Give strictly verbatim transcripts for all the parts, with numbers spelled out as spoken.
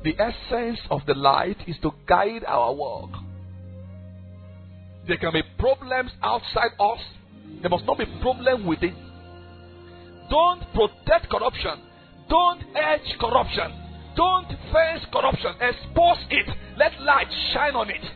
The essence of the light is to guide our walk. There can be problems outside us. There must not be problem within. Don't protect corruption. Don't edge corruption. Don't face corruption. Expose it. Let light shine on it.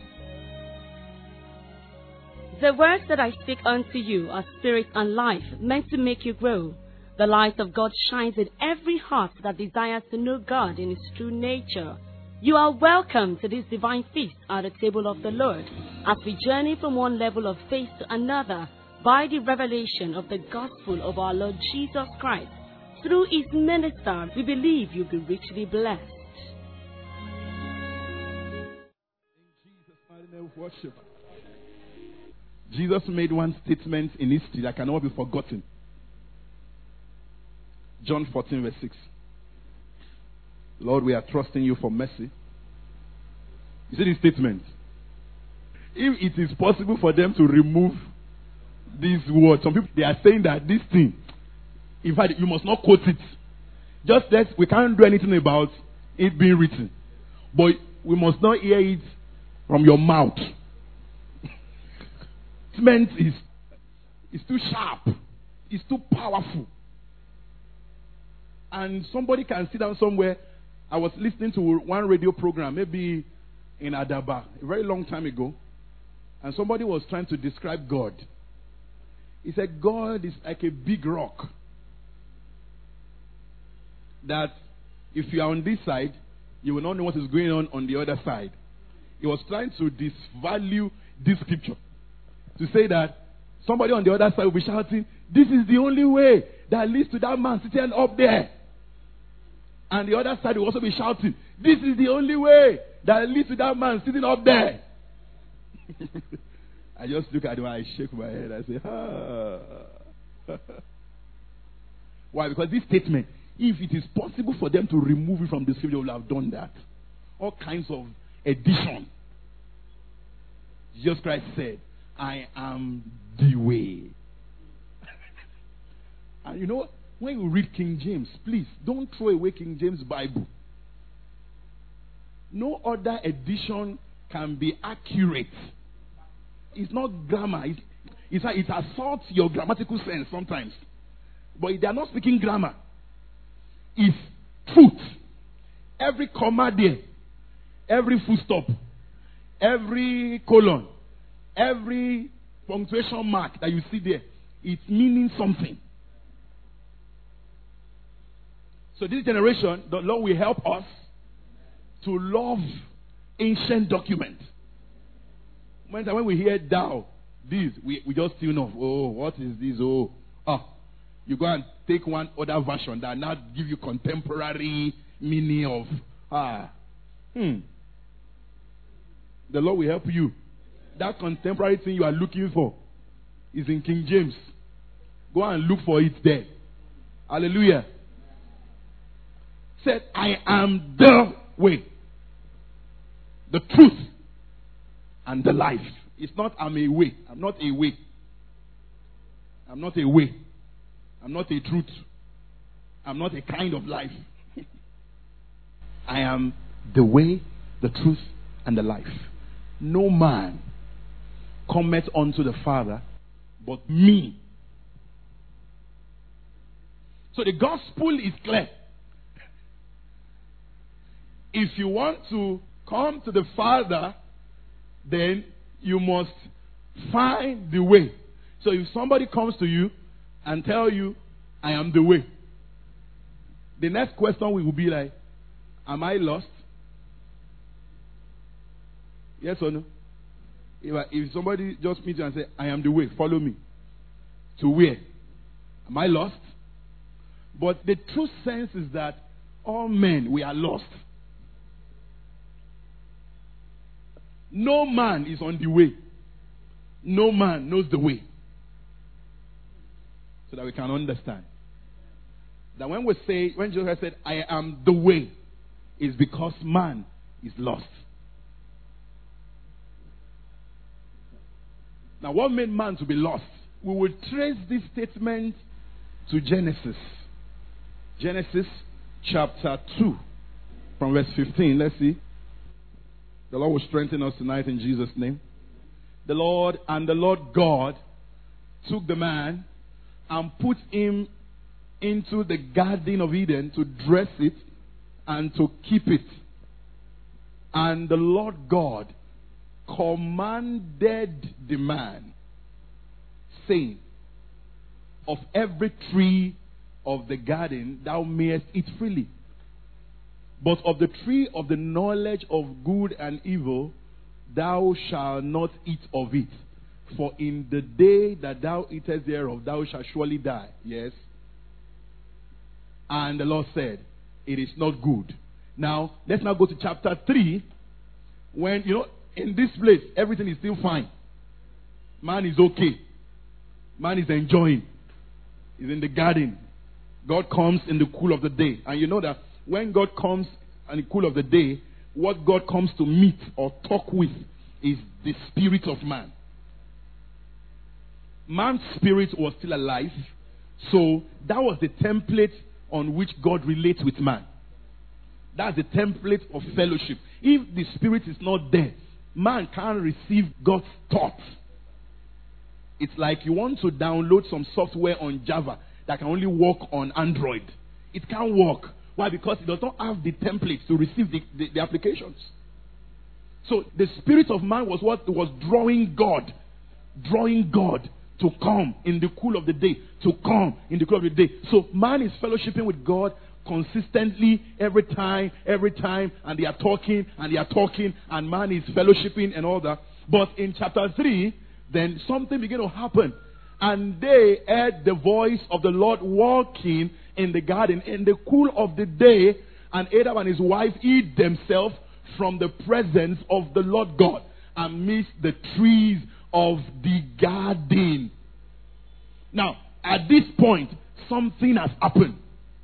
The words that I speak unto you are spirit and life, meant to make you grow. The light of God shines in every heart that desires to know God in His true nature. You are welcome to this divine feast at the table of the Lord, as we journey from one level of faith to another by the revelation of the gospel of our Lord Jesus Christ. Through His minister, we believe you'll be richly blessed. In Jesus' mighty name of worship. Jesus made one statement in history that cannot be forgotten. John fourteen verse six. Lord, we are trusting you for mercy. You see this statement? If it is possible for them to remove this word, some people, they are saying that this thing, in fact, you must not quote it. Just that we can't do anything about it being written. But we must not hear it from your mouth. Statement is, is too sharp. It's too powerful. And somebody can sit down somewhere. I was listening to one radio program, maybe in Adaba, a very long time ago. And somebody was trying to describe God. He said, God is like a big rock. That if you are on this side, you will not know what is going on on the other side. He was trying to disvalue this scripture. To say that somebody on the other side will be shouting, this is the only way that leads to that man sitting up there. And the other side will also be shouting, this is the only way that leads to that man sitting up there. I just look at him and I shake my head. I say, ah. Why? Because this statement, if it is possible for them to remove it from the scripture, they will have done that. All kinds of addition. Jesus Christ said, I am the way. And you know, when you read King James, please don't throw away King James Bible. No other edition can be accurate. It's not grammar. It's, it's, it assaults your grammatical sense sometimes. But they are not speaking grammar. It's truth. Every comma there, every full stop, every colon, every punctuation mark that you see there, it's meaning something. So this generation, the Lord will help us to love ancient documents. When, when we hear thou, this, we, we just tune off. Oh, what is this? Oh, ah. You go and take one other version that now give you contemporary meaning of, ah, hmm. The Lord will help you. That contemporary thing you are looking for is in King James. Go and look for it there. Hallelujah. Said, I am the way, the truth, and the life. It's not I'm a way. I'm not a way. I'm not a way. I'm not a truth. I'm not a kind of life. I am the way, the truth, and the life. No man cometh unto the Father but me. So the gospel is clear. If you want to come to the Father, then you must find the way. So if somebody comes to you and tell you, I am the way, the next question will be like, am I lost? Yes or no? If, I, if somebody just meets you and say, I am the way, follow me. To where? Am I lost? But the true sense is that all men, we are lost. No man is on the way. No man knows the way. So that we can understand. That when we say, when Jesus said, I am the way, is because man is lost. Now, what made man to be lost? We will trace this statement to Genesis. Genesis chapter two. From verse fifteen, let's see. The Lord will strengthen us tonight in Jesus' name. The Lord and the Lord God took the man and put him into the Garden of Eden to dress it and to keep it. And the Lord God commanded the man, saying, of every tree of the garden thou mayest eat freely, but of the tree of the knowledge of good and evil thou shalt not eat of it, for in the day that thou eatest thereof thou shalt surely die. Yes. And the Lord said, it is not good. Now, let's now go to chapter three, when, you know, in this place, everything is still fine. Man is okay. Man is enjoying. He's in the garden. God comes in the cool of the day. And you know that when God comes in the cool of the day, what God comes to meet or talk with is the spirit of man. Man's spirit was still alive. So that was the template on which God relates with man. That's the template of fellowship. If the spirit is not there, man can't receive God's thoughts. It's like you want to download some software on Java that can only work on Android. It can't work. Why? Because it does not have the templates to receive the, the, the applications. So the spirit of man was what was drawing God, drawing God to come in the cool of the day, to come in the cool of the day. So man is fellowshipping with God consistently every time, every time, and they are talking, and they are talking, and man is fellowshipping and all that. But in chapter three, then something began to happen. And they heard the voice of the Lord walking in the garden in the cool of the day, and Adam and his wife hid themselves from the presence of the Lord God amidst the trees of the garden. Now, at this point, something has happened.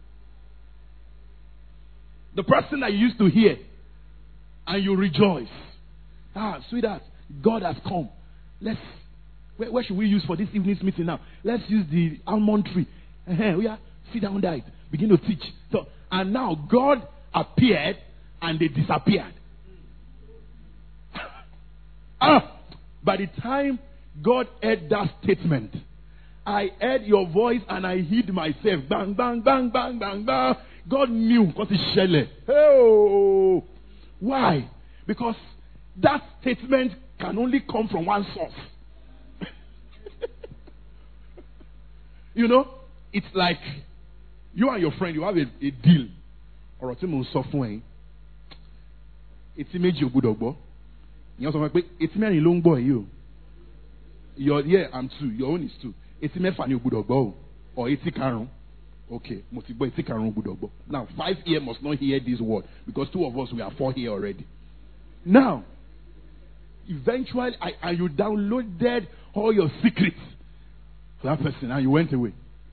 The person that you used to hear, and you rejoice. Ah, sweetheart, God has come. Let's, where, where should we use for this evening's meeting now? Let's use the almond tree. Uh-huh, we are, sit down there, begin to teach. So, and now God appeared and they disappeared. ah, by the time God heard that statement, I heard your voice and I hid myself. Bang, bang, bang, bang, bang, bang. God knew because it's Shelley. Oh, why? Because that statement can only come from one source. You know, it's like you and your friend, you have a, a deal. Or it's a it's a major good ogbo. You know, it's me and a long boy. You, your yeah, I'm two. Your own is two. It's me and you good ogbo or it's a okay, now five here must not hear this word because two of us we are four here already. Now, eventually, I, I you downloaded all your secrets for that person and you went away.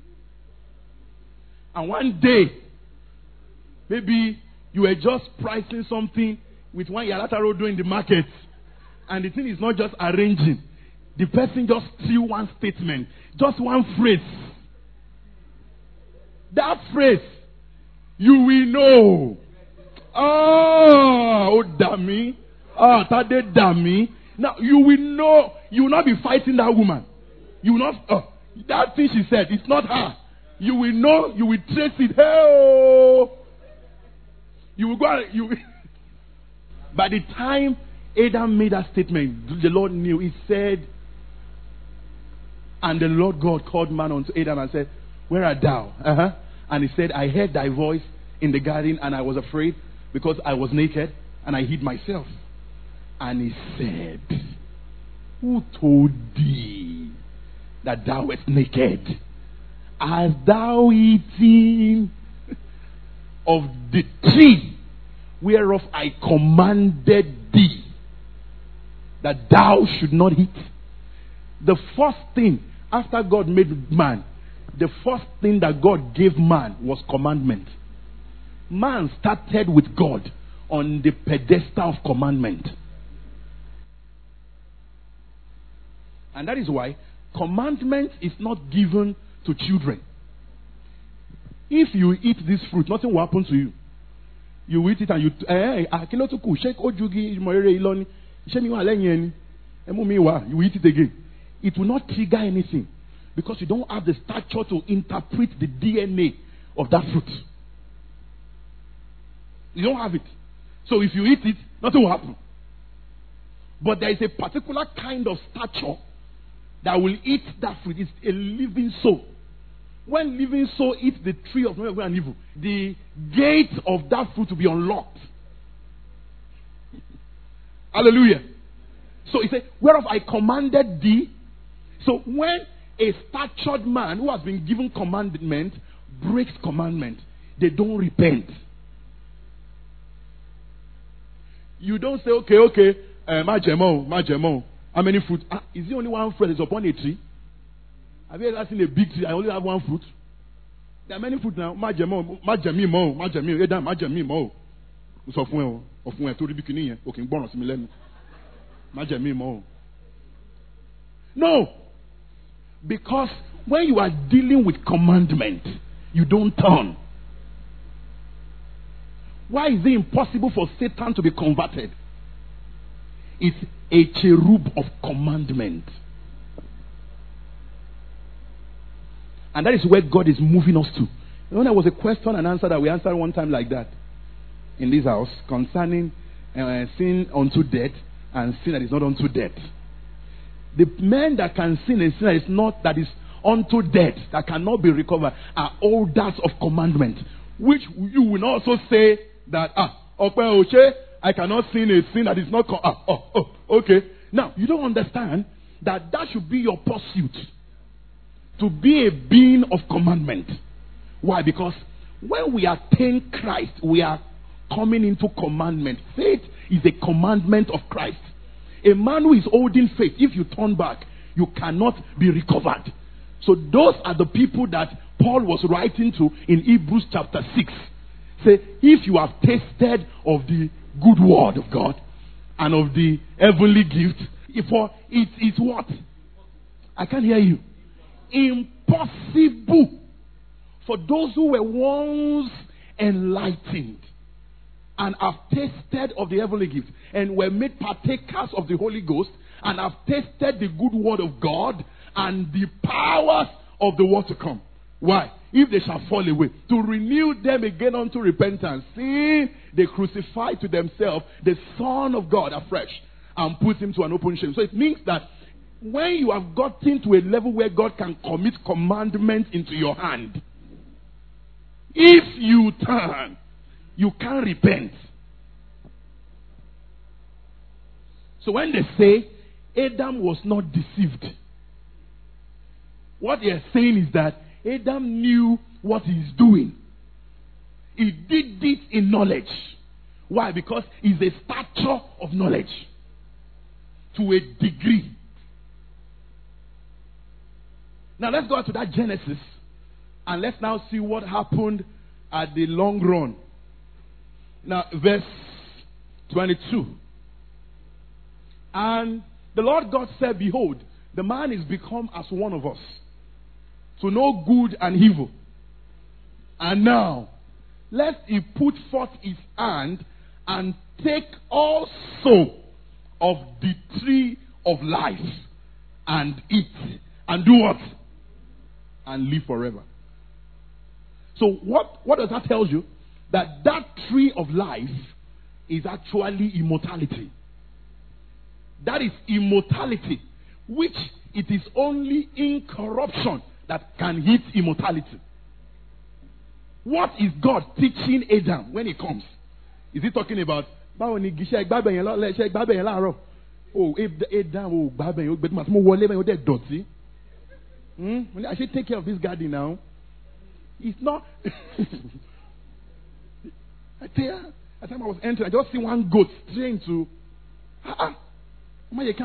And one day, maybe you were just pricing something with one Yalataro doing the market, and the thing is not just arranging. The person just threw one statement, just one phrase. That phrase, you will know. Oh, oh dummy. Oh, Tade dummy. Now, you will know, you will not be fighting that woman. You will not, oh, that thing she said, it's not her. You will know, you will trace it. Hey, you will go, you will. By the time Adam made that statement, the Lord knew. He said, and the Lord God called man unto Adam and said, where art thou? Uh-huh. And he said, I heard thy voice in the garden and I was afraid because I was naked and I hid myself. And he said, who told thee that thou wert naked? Hast thou eaten of the tree whereof I commanded thee that thou should not eat? The first thing after God made man, the first thing that God gave man was commandment. Man started with God on the pedestal of commandment. And that is why commandment is not given to children. If you eat this fruit, nothing will happen to you. You eat it and you eh akilotuku shake ojugi morere iloni. Shemi wa lẹ́yìn ẹni. Emu mi wa, you eat it again. It will not trigger anything because you don't have the stature to interpret the D N A of that fruit. You don't have it. So if you eat it, nothing will happen. But there is a particular kind of stature that will eat that fruit. It's a living soul. When living soul eats the tree of knowledge of good and evil, the gate of that fruit will be unlocked. Hallelujah. So he said, whereof I commanded thee. So when a statured man who has been given commandment breaks commandment, they don't repent. You don't say, okay, okay, uh, majemo, majemo. How many fruit? Ah, is it only one fruit that's upon a tree? Have you ever seen a big tree? I only have one fruit. There are many fruit now. Majemo, majemi mo, majemi, eda majemi mo. So fun o, fun e to ri bikini yen, o kin gbọ́ràn sí mi lẹ́nu. Majemi mo. No. Because when you are dealing with commandment, you don't turn. Why is it impossible for Satan to be converted? It's a cherub of commandment. And that is where God is moving us to. You know, there was a question and answer that we answered one time like that in this house concerning uh, sin unto death and sin that is not unto death. The men that can sin and sin that is not, that is unto death, that cannot be recovered, are holders of commandment, which you will also say that, ah, I cannot sin a sin that is not, con- ah, oh, oh, okay. Now, you don't understand that that should be your pursuit. To be a being of commandment. Why? Because when we attain Christ, we are coming into commandment. Faith is a commandment of Christ. A man who is holding faith, if you turn back, you cannot be recovered. So those are the people that Paul was writing to in Hebrews chapter six. Say, if you have tasted of the good word of God and of the heavenly gift, for it is what? I can't hear you. Impossible for those who were once enlightened and have tasted of the heavenly gift and were made partakers of the Holy Ghost and have tasted the good word of God and the powers of the world to come. Why? If they shall fall away, to renew them again unto repentance. See, they crucify to themselves the Son of God afresh and put him to an open shame. So it means that when you have gotten to a level where God can commit commandments into your hand, if you turn, you can't repent. So when they say Adam was not deceived, what they are saying is that Adam knew what he's doing. He did it in knowledge. Why? Because he's a stature of knowledge to a degree. Now let's go to that Genesis and let's now see what happened at the long run. Now verse twenty-two. And the Lord God said, behold, the man is become as one of us, to know good and evil. And now, lest he put forth his hand and take also of the tree of life and eat. And do what? And live forever. So what, what does that tell you? That that tree of life is actually immortality. That is immortality, which it is only incorruption that can hit immortality. What is God teaching Adam when he comes? Is he talking about oh Adam oh hmm? I should take care of this garden now. It's not. I tell you, at the time I was entering, I just see one goat straight into. Ah, you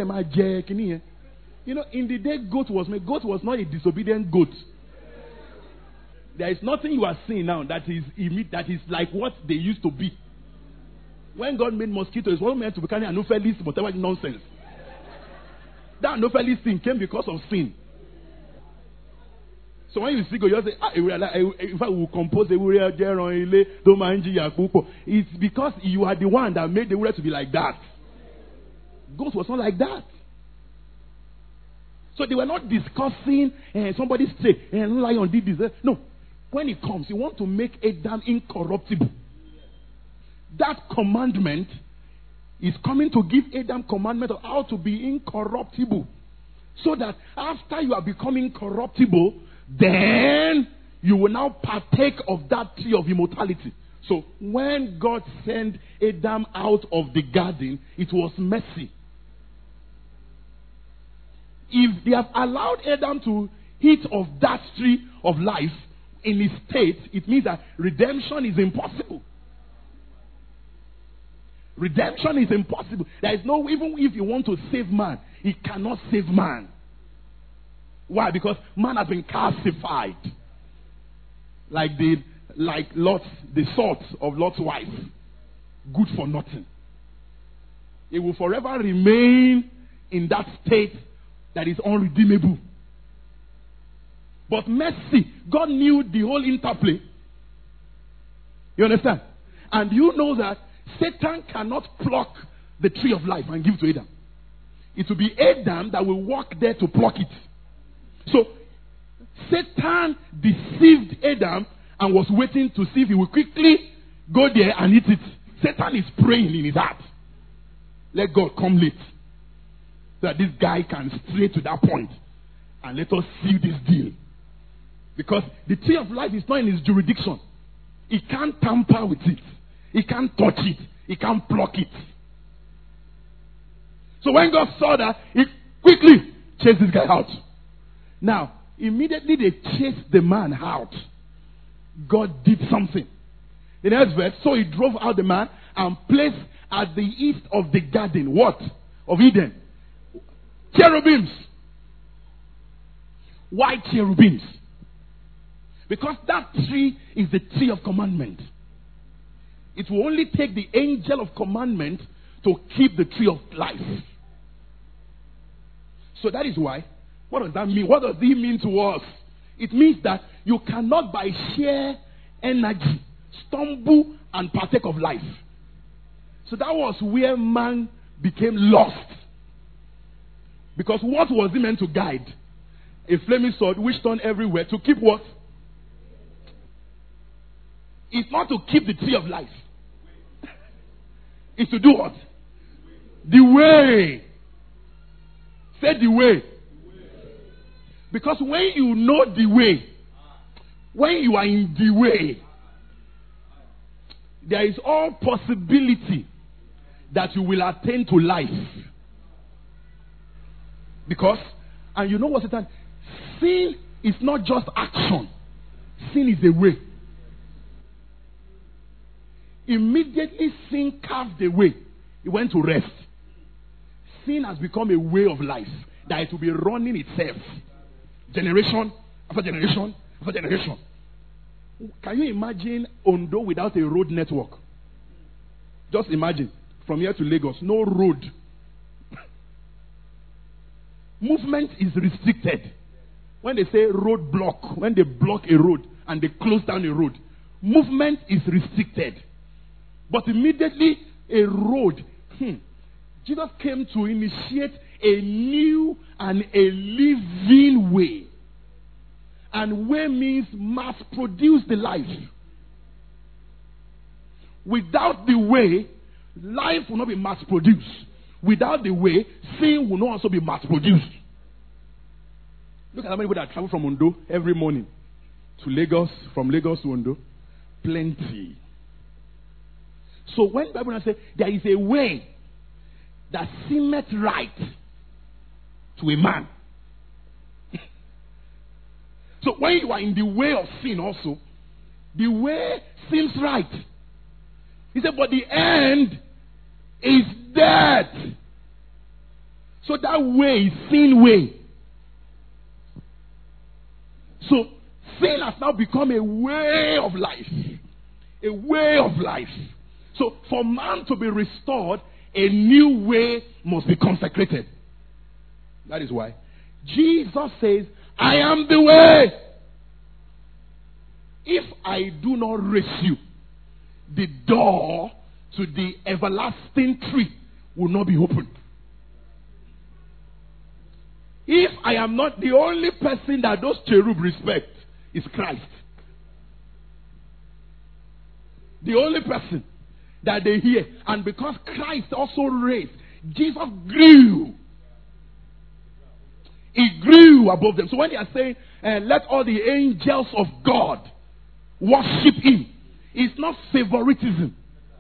know, in the day goat was made, goat was not a disobedient goat. There is nothing you are seeing now that is that is like what they used to be. When God made mosquitoes, it wasn't meant to be kind of anopheles, whatever nonsense. That anopheles thing came because of sin. So when you see God, you just say, ah, in fact, we will compose a word there on ile, don't mind you. It's because you are the one that made the word to be like that. Ghost was not like that. So they were not discussing uh, somebody say, eh, lion did this. No. When it comes, you want to make Adam incorruptible. That commandment is coming to give Adam commandment of how to be incorruptible. So that after you are becoming corruptible, then you will now partake of that tree of immortality. So when God sent Adam out of the garden, it was mercy. If they have allowed Adam to eat of that tree of life in his state, it means that redemption is impossible. Redemption is impossible. There is no, even if you want to save man, he cannot save man. Why? Because man has been calcified. Like the like Lot's, the salt of Lot's wife. Good for nothing. It will forever remain in that state that is unredeemable. But mercy, God knew the whole interplay. You understand? And you know that Satan cannot pluck the tree of life and give to Adam. It will be Adam that will walk there to pluck it. So, Satan deceived Adam and was waiting to see if he will quickly go there and eat it. Satan is praying in his heart. Let God come late. So that this guy can stray to that point. And let us seal this deal. Because the tree of life is not in his jurisdiction. He can't tamper with it. He can't touch it. He can't pluck it. So when God saw that, he quickly chased this guy out. Now, immediately they chased the man out. God did something. The next verse, so he drove out the man and placed at the east of the garden, what? Of Eden. Cherubims. Why cherubims? Because that tree is the tree of commandment. It will only take the angel of commandment to keep the tree of life. So that is why, what does that mean? What does it mean to us? It means that you cannot by sheer energy stumble and partake of life. So that was where man became lost. Because what was he meant to guide? A flaming sword which turned everywhere to keep what? It's not to keep the tree of life. It's to do what? The way. Say the way. Because when you know the way, when you are in the way, there is all possibility that you will attain to life. Because, and you know what, Satan? Sin is not just action. Sin is a way. Immediately sin carved the way. It went to rest. Sin has become a way of life that it will be running itself. Generation after generation after generation. Can you imagine Ondo without a road network? Just imagine. From here to Lagos, no road. Movement is restricted. When they say road block, when they block a road and they close down a road, movement is restricted. But immediately a road, hmm, Jesus came to initiate a new and a living way. And way means mass produce the life. Without the way, life will not be mass produced. Without the way, sin will not also be mass produced. Look at how many people that travel from Ondo every morning to Lagos, from Lagos to Ondo. Plenty. So when the Bible says there is a way that seemeth right to a man. So when you are in the way of sin also, the way seems right. He said, but the end is death. So that way is sin way. So sin has now become a way of life. A way of life. So for man to be restored, a new way must be consecrated. That is why Jesus says, I am the way, if I do not raise you, the door to the everlasting tree will not be opened. If I am not the only person that those cherub respect, is Christ. The only person that they hear. And because Christ also raised, Jesus grew. He grew above them. So when they are saying, uh, let all the angels of God worship him, it's not favoritism.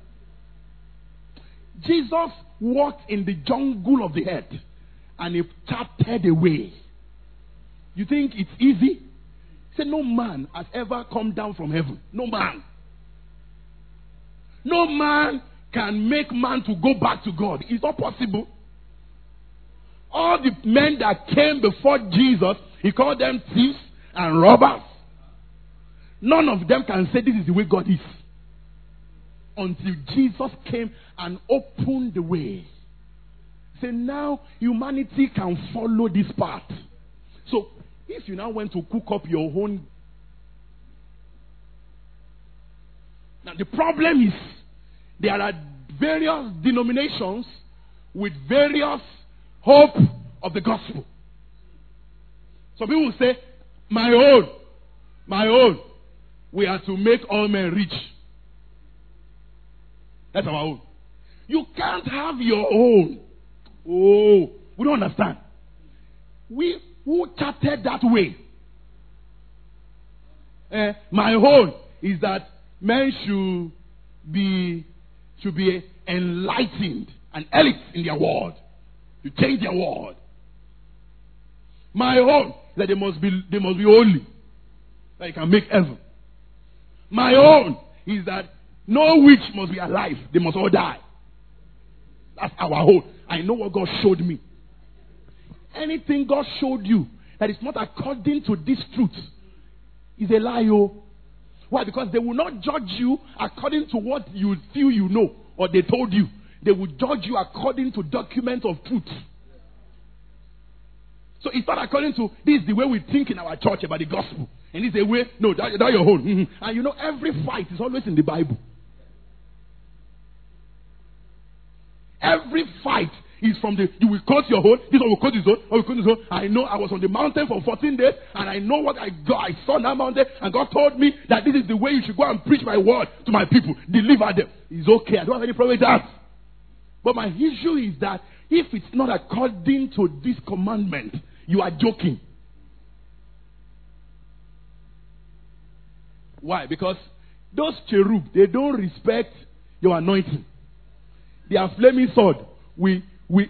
Jesus walked in the jungle of the earth and he charted a way. You think it's easy? He said, no man has ever come down from heaven. No man. No man can make man to go back to God. It's not possible. All the men that came before Jesus, he called them thieves and robbers. None of them can say this is the way God is. Until Jesus came and opened the way. Say now humanity can follow this path. So if you now went to cook up your own. Now the problem is there are various denominations with various hope of the gospel. Some people will say, my own, my own, we are to make all men rich. That's our own. You can't have your own. Oh, we don't understand. We who charted that way. Uh, my own is that men should be should be enlightened and elite in their world. To change their world. My own is that they must be they must be holy. That you can make heaven. My own is that no witch must be alive. They must all die. That's our own. I know what God showed me. Anything God showed you that is not according to this truth is a lie. Oh. Why? Because they will not judge you according to what you feel you know or they told you. They will judge you according to documents of truth. So it's not according to this is the way we think in our church about the gospel. And it's a way, no, that, that's your own. Mm-hmm. And you know, every fight is always in the Bible. Every fight is from the, you will quote your own, this one will quote his own, or will quote his own. I know I was on the mountain for fourteen days, and I know what I got. I saw that mountain, and God told me that this is the way you should go and preach my word to my people. Deliver them. It's okay. I don't have any problem with that. But my issue is that if it's not according to this commandment, you are joking. Why? Because those cherub, they don't respect your anointing. They are flaming sword. We, we,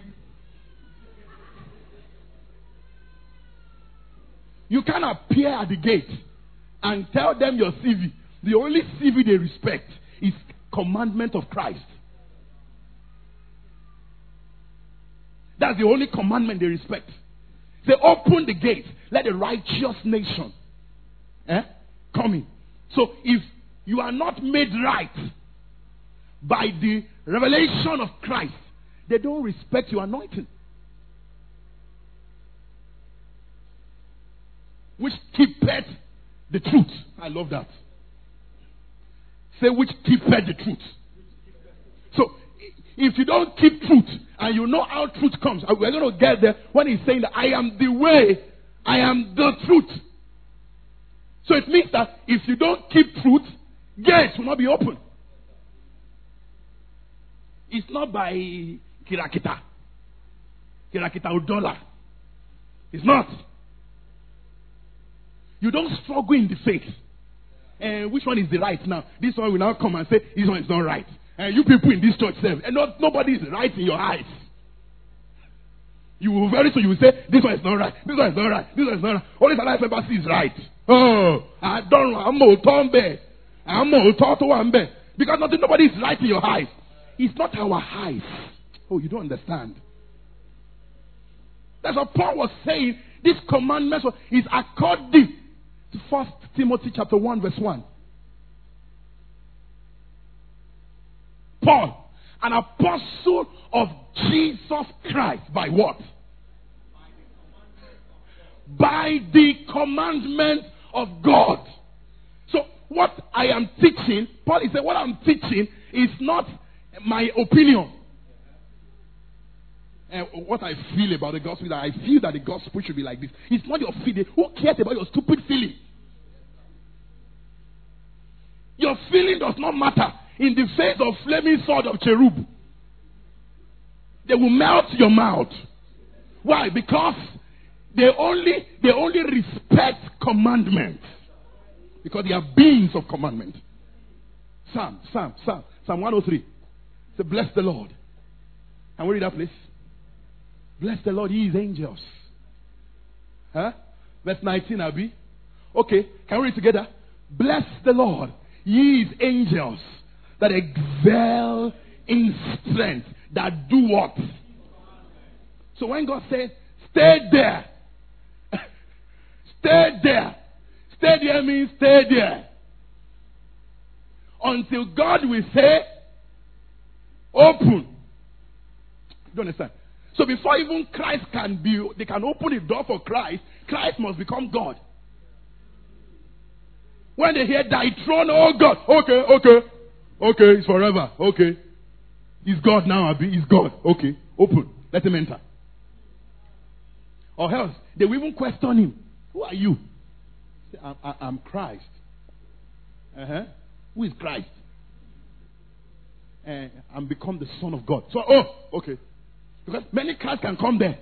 you can't appear at the gate and tell them your C V. The only C V they respect is commandment of Christ. That's the only commandment they respect. They open the gate. Let the righteous nation eh, come in. So if you are not made right by the revelation of Christ, they don't respect your anointing. Which keepeth the truth. I love that. Say which keepeth the truth. So if you don't keep truth and you know how truth comes, we're going to get there when he's saying that I am the way, I am the truth. So it means that if you don't keep truth, gates will not be open. It's not by Kirakita. Kirakita Udola. It's not. You don't struggle in the faith. And uh, which one is the right now? This one will now come and say, this one is not right. And uh, you people in this church say, and not, nobody is right in your eyes. You will very soon you will say, this one is not right. This one is not right. This one is not right. Only the life embassy is right. Oh, I don't know. I'm a tombe. I'm a toto. Because nothing, nobody is right in your eyes. It's not our eyes. Oh, you don't understand. That's what Paul was saying. This commandment is according to First Timothy chapter one verse one. Paul, an apostle of Jesus Christ, by what? By the commandment of God. So what I am teaching, Paul is saying, what I'm teaching is not my opinion. And what I feel about the gospel, that I feel that the gospel should be like this. It's not your feeling. Who cares about your stupid feeling? Your feeling does not matter in the face of flaming sword of cherub. They will melt your mouth. Why? Because they only they only respect commandments. Because they are beings of commandment. Psalm, Psalm, Psalm, Psalm one oh three. Say, bless the Lord. Can we read that, please? Bless the Lord, ye his angels. Huh? Verse nineteen, Abi. Okay, can we read together? Bless the Lord, ye his angels, that excel in strength, that do what? So when God says, stay there, stay there, stay there means stay there. Until God will say, open. You understand? So before even Christ can be, they can open the door for Christ, Christ must become God. When they hear thy throne, oh God, okay, okay, okay, it's forever, okay. He's God now, Abi, he's God, okay, open, let him enter. Or else, they will even question him. Who are you? Say, I'm, I'm Christ. Uh-huh. Who is Christ? Uh, I'm become the Son of God. So, oh, okay. Because many Christ can come there.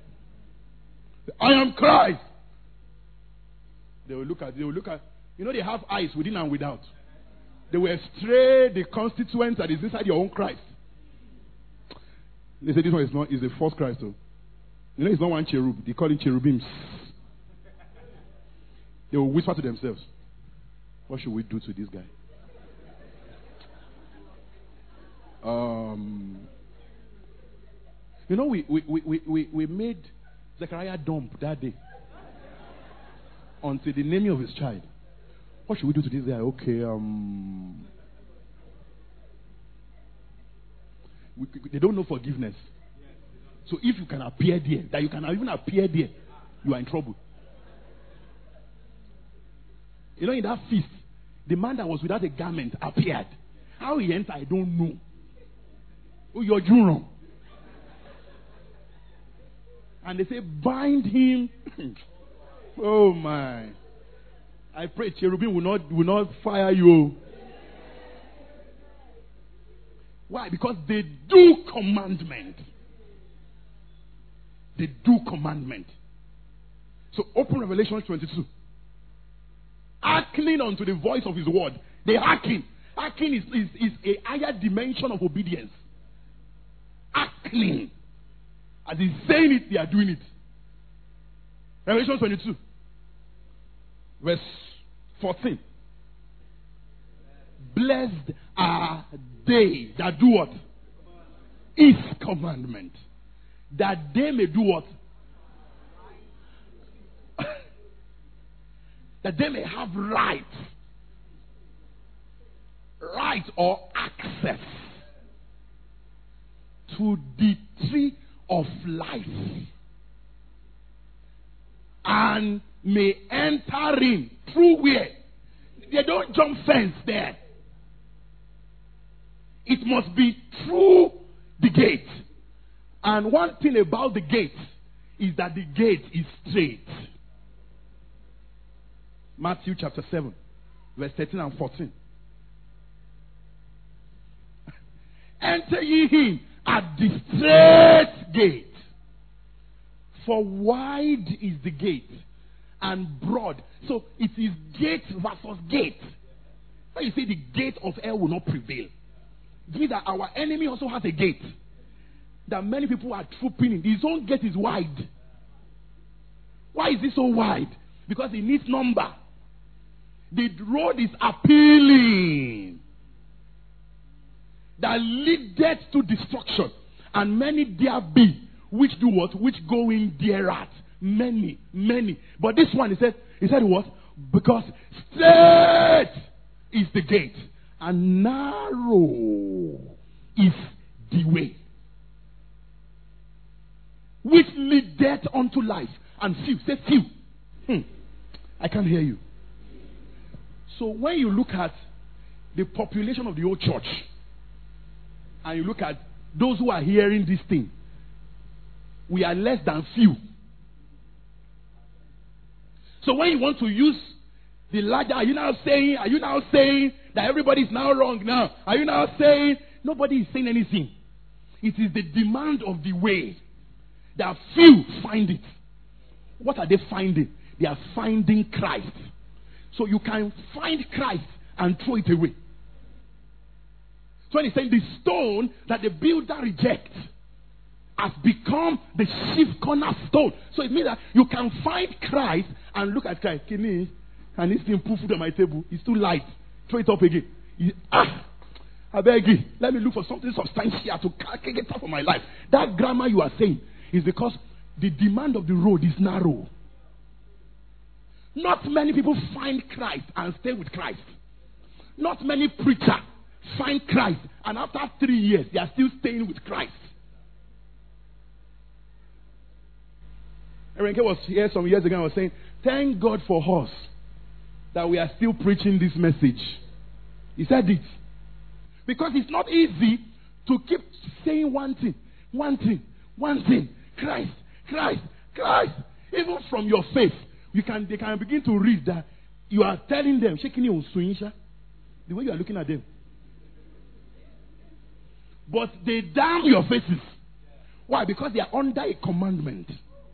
I am Christ. They will look at, they will look at, you know, they have eyes within and without. They will stray the constituents that is inside your own Christ. They say this one is not, is a false Christ. Though. You know, it's not one cherub. They call it cherubims. They will whisper to themselves, what should we do to this guy? Um, you know, we, we, we, we, we made Zechariah dumb that day. Until the naming of his child. What should we do to this guy? Okay, um... We, they don't know forgiveness. So if you can appear there, that you can even appear there, you are in trouble. You know, in that feast, the man that was without a garment appeared. How he entered, I don't know. Oh, you're doing wrong. And they say, bind him. Oh my. I pray cherubim will not, will not fire you. Why? Because they do commandment. They do commandment. So open Revelation twenty-two. Hearkening unto the voice of his word. They hearken. Hearken is, is, is a higher dimension of obedience. Hearkening. As he's saying it, they are doing it. Revelation twenty-two. Verse fourteen. Blessed are they that do what? His commandment. That they may do what? That they may have right. Right or access to the tree of life. And may enter in through where? They don't jump fence there. It must be through the gate. And one thing about the gate is that the gate is straight. Matthew chapter seven, verse thirteen and fourteen. Enter ye in at the straight gate. For wide is the gate and broad. So it is gate versus gate. When you say the gate of hell will not prevail, it means that our enemy also has a gate that many people are trooping in. His own gate is wide. Why is it so wide? Because it needs number. The road is appealing that leadeth to destruction, and many there be which do what? Which go in thereat. Many, many. But this one, he said, he said what? Because straight is the gate, and narrow is the way which leadeth unto life, and few. Say few. Hmm. I can't hear you. So when you look at the population of the old church, and you look at those who are hearing this thing, we are less than few. So when you want to use the larger, are you now saying, are you now saying that everybody is now wrong now? Are you now saying nobody is saying anything? It is the demand of the way that few find it. What are they finding? They are finding Christ. So you can find Christ and throw it away. So when he's saying the stone that the builder rejects has become the chief cornerstone. So it means that you can find Christ and look at Christ. Can you, can this thing put food on my table? It's too light. Throw it up again. He, ah, I beg you. Let me look for something substantial to get out of my life. That grammar you are saying is because the demand of the road is narrow. Not many people find Christ and stay with Christ. Not many preachers find Christ and after three years they are still staying with Christ. Erenke was here some years ago and was saying, thank God for us that we are still preaching this message. He said it. Because it's not easy to keep saying one thing, one thing, one thing. Christ, Christ, Christ. Even from your faith, you can they can begin to read that you are telling them, shaking your swingisha, the way you are looking at them. But they damn your faces. Why? Because they are under a commandment.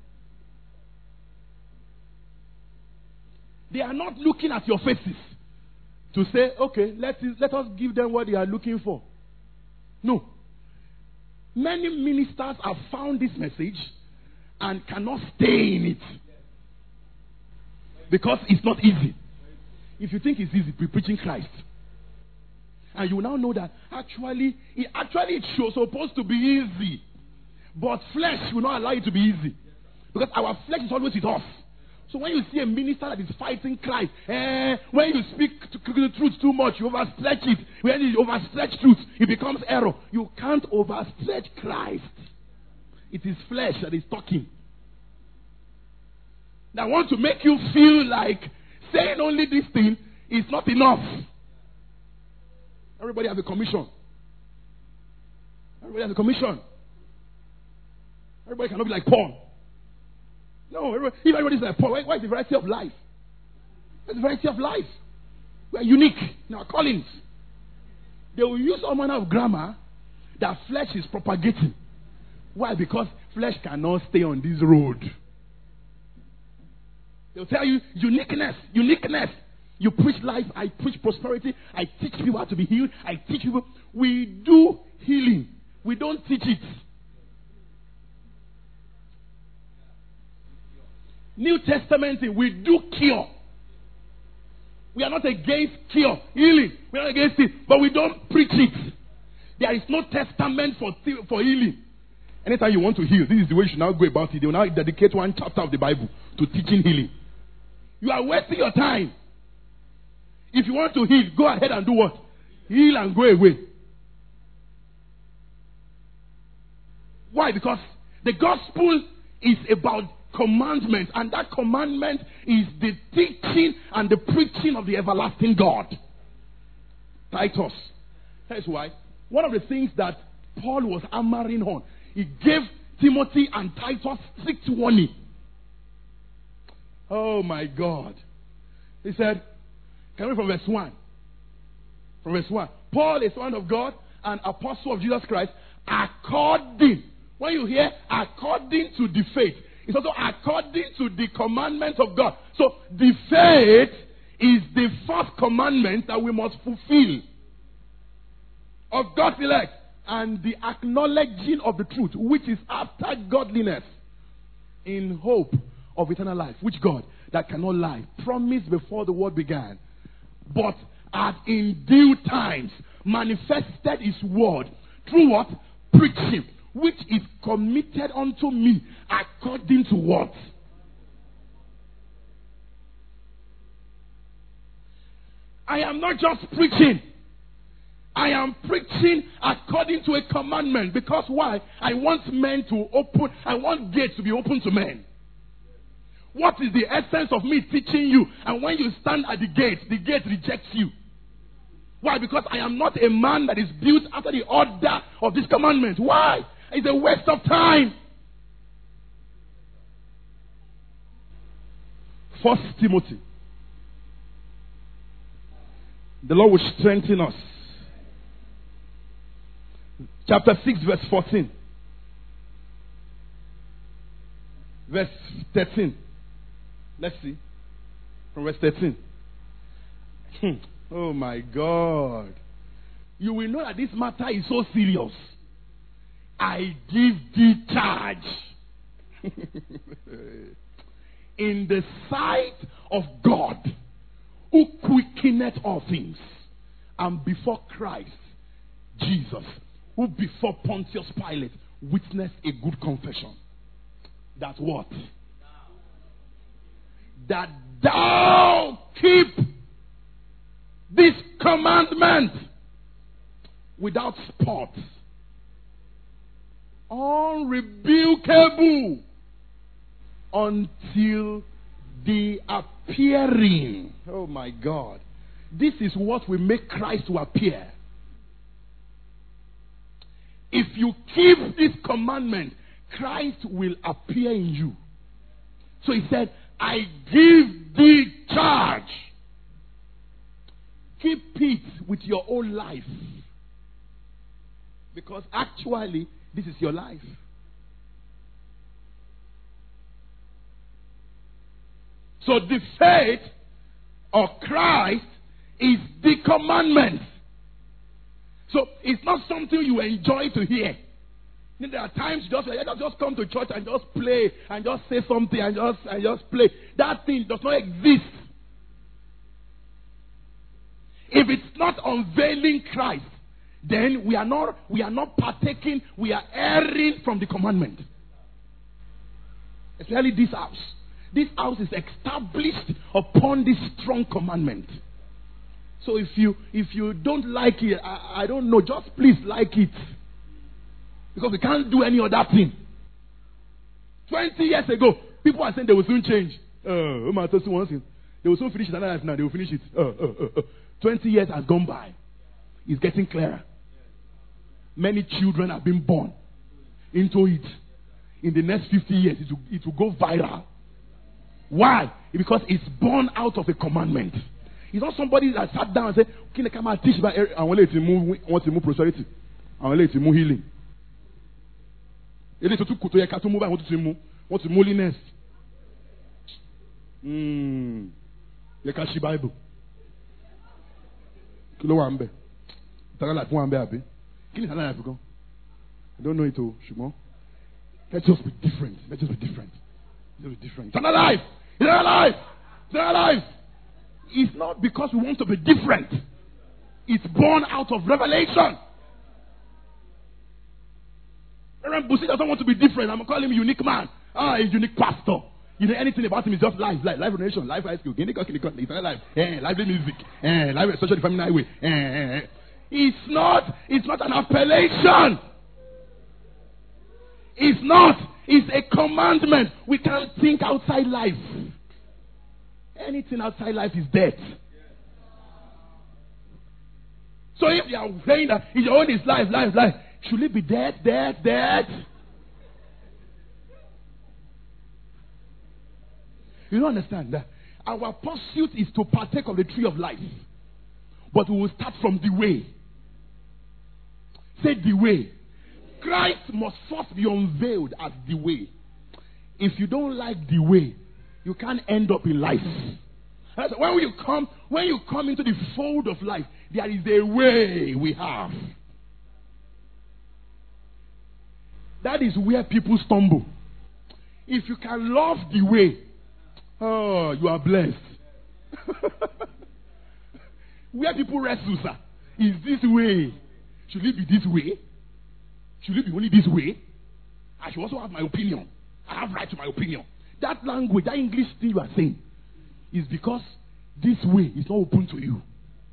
They are not looking at your faces to say, okay, let, let us give them what they are looking for. No. Many ministers have found this message and cannot stay in it. Because it's not easy. If you think it's easy, be preaching Christ. And you now know that actually, it actually it's supposed to be easy. But flesh will not allow it to be easy. Because our flesh is always with us. So when you see a minister that is fighting Christ, eh, when you speak the truth too much, you overstretch it. When you overstretch truth, it becomes error. You can't overstretch Christ. It is flesh that is talking. That want to make you feel like saying only this thing is not enough. Everybody has a commission. Everybody has a commission. Everybody cannot be like Paul. No, everybody, if everybody is like Paul, why, why is the variety of life? There's a variety of life. We are unique in our callings. They will use all manner of grammar that flesh is propagating. Why? Because flesh cannot stay on this road. They'll tell you uniqueness, uniqueness. You preach life, I preach prosperity, I teach people how to be healed, I teach people. We do healing. We don't teach it. New Testament, we do cure. We are not against cure, healing. We are not against it, but we don't preach it. There is no testament for, for healing. Anytime you want to heal, this is the way you should now go about it. They will now dedicate one chapter of the Bible to teaching healing. You are wasting your time. If you want to heal, go ahead and do what? Heal and go away. Why? Because the gospel is about commandment, and that commandment is the teaching and the preaching of the everlasting God. Titus. That's why one of the things that Paul was hammering on, he gave Timothy and Titus strict warning. Oh my God. He said, can we read from verse one? From verse one. Paul is one of God, an apostle of Jesus Christ, according, when you hear according to the faith, it's also according to the commandments of God. So the faith is the first commandment that we must fulfill of God's elect, and the acknowledging of the truth, which is after godliness, in hope of eternal life, which God, that cannot lie, promised before the world began, but had in due times manifested his word through what? Preaching, which is committed unto me according to what? I am not just preaching. I am preaching according to a commandment. Because why? I want men to open, I want gates to be open to men. What is the essence of me teaching you? And when you stand at the gate, the gate rejects you. Why? Because I am not a man that is built after the order of this commandment. Why? It's a waste of time. First Timothy. The Lord will strengthen us. Chapter six, verse fourteen. Verse thirteen. Let's see. From verse thirteen. Oh my God. You will know that this matter is so serious. I give thee charge. In the sight of God, who quickeneth all things, and before Christ Jesus, who before Pontius Pilate witnessed a good confession. That what? That thou keep this commandment without spot, unrebukable, until the appearing. Oh my God. This is what will make Christ to appear. If you keep this commandment, Christ will appear in you. So he said, I give thee charge. Keep it with your own life. Because actually, this is your life. So the faith of Christ is the commandment. So it's not something you enjoy to hear. There are times you just, you just come to church and just play and just say something and just, and just play. That thing does not exist. If it's not unveiling Christ, then we are not, we are not partaking, we are erring from the commandment. Especially this house. This house is established upon this strong commandment. So if you if you don't like it, I, I don't know, just please like it. Because we can't do any other thing. Twenty years ago, people are saying they will soon change. Uh, they will soon finish another life now. They will finish it. Uh, uh, uh, uh. Twenty years has gone by. It's getting clearer. Many children have been born into it. In the next fifty years, it will, it will go viral. Why? Because it's born out of a commandment. It's not somebody that sat down and said, "Can I come and teach about? I want to move. I want to move prosperity. I want to move healing. It is to to to move. I want to move. Want to move holiness." Hmm. You can see Bible. Kilo wambe. Tara life wambe abi. Kini tara life go. I don't know it all. Shimo. Let's just be different. Let's just be different. Let's be different. It's not life. It's not life. It's not life. It's not because we want to be different. It's born out of revelation. Reverend Busi doesn't want to be different. I'm calling him a unique man. Ah, a unique pastor. You know anything about him is just life, life, life revelation, life high school, it's not life, eh, lively music, eh, life social defining highway. Eh, eh, eh. It's not. It's not an appellation. It's not. It's a commandment. We can't think outside life. Anything outside life is death. So if you are saying that your own is life, life, life, should it be death, death, death? You don't understand that our pursuit is to partake of the tree of life, but we will start from the way. Say the way. Christ must first be unveiled as the way. If you don't like the way, you can't end up in life. That's when you come, when you come into the fold of life, there is a way we have. That is where people stumble. If you can love the way, oh, you are blessed. Where people wrestle, sir, is this way. Should it be this way? Should it be only this way? I should also have my opinion. I have right to my opinion. That language, that English thing you are saying, is because this way is not open to you.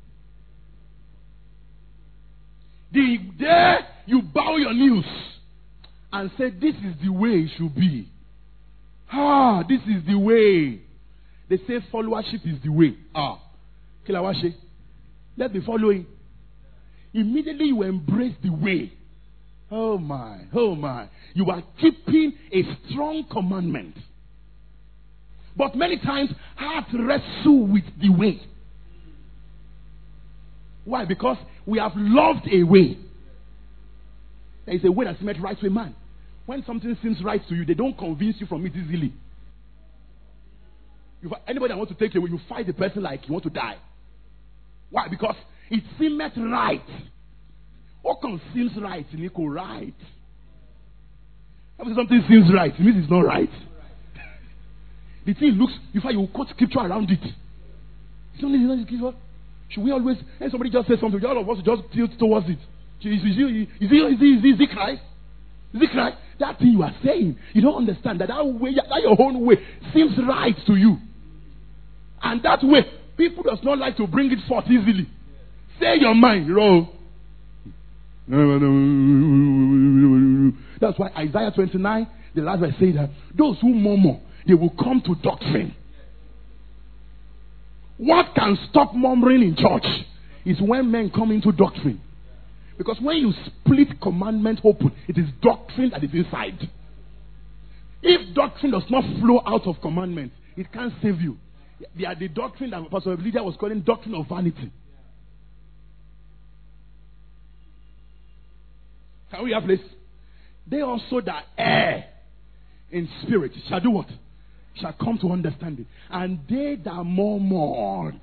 The day you bow your knees and say, this is the way it should be, Ah, this is the way. They say followership is the way. Ah. Kilawashe. Let me follow him. Immediately you embrace the way. Oh my, oh my. You are keeping a strong commandment. But many times, hearts wrestle with the way. Why? Because we have loved a way. There is a way that seems right to a man. When something seems right to you, they don't convince you from it easily. If anybody that wants to take you away, you fight the person like you want to die. Why? Because it seems right. What can seems right in equal right? If something seems right, it means it's not right. The thing looks, in fact, you will quote scripture around it. It's not scripture. Should we always, and somebody just says something, all of us just tilt towards it. Is it, is it, is it, is it Christ? Is it Christ? That thing you are saying, you don't understand that that way, that your own way seems right to you. And that way, people does not like to bring it forth easily. Say your mind, roll. That's why Isaiah twenty-nine, the last verse says that those who murmur, they will come to doctrine. What can stop murmuring in church is when men come into doctrine. Because when you split commandment open, it is doctrine that is inside. If doctrine does not flow out of commandment, it can't save you. They are the doctrine that Pastor Lydia was calling doctrine of vanity. Can we have this? They also that err in spirit shall do what? Shall come to understand it. And they that murmured,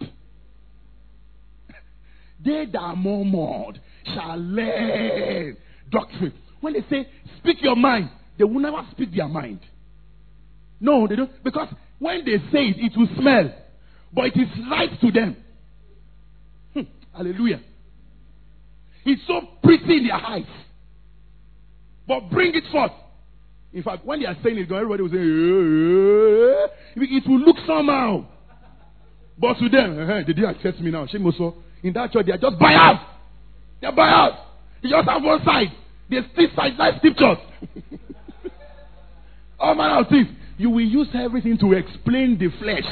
they that murmured shall learn doctrine. When they say, speak your mind, they will never speak their mind. No, they don't. Because when they say it, it will smell. But it is right to them. Hmm. Hallelujah. It's so pretty in their eyes. But bring it forth. In fact, when they are saying it, everybody will say, eh, eh. It will look somehow. But to them, eh, they didn't accept me now. In that church, they are just biased. They are biased. They just have one side. They still side like scriptures. All manner of things. You will use everything to explain the flesh.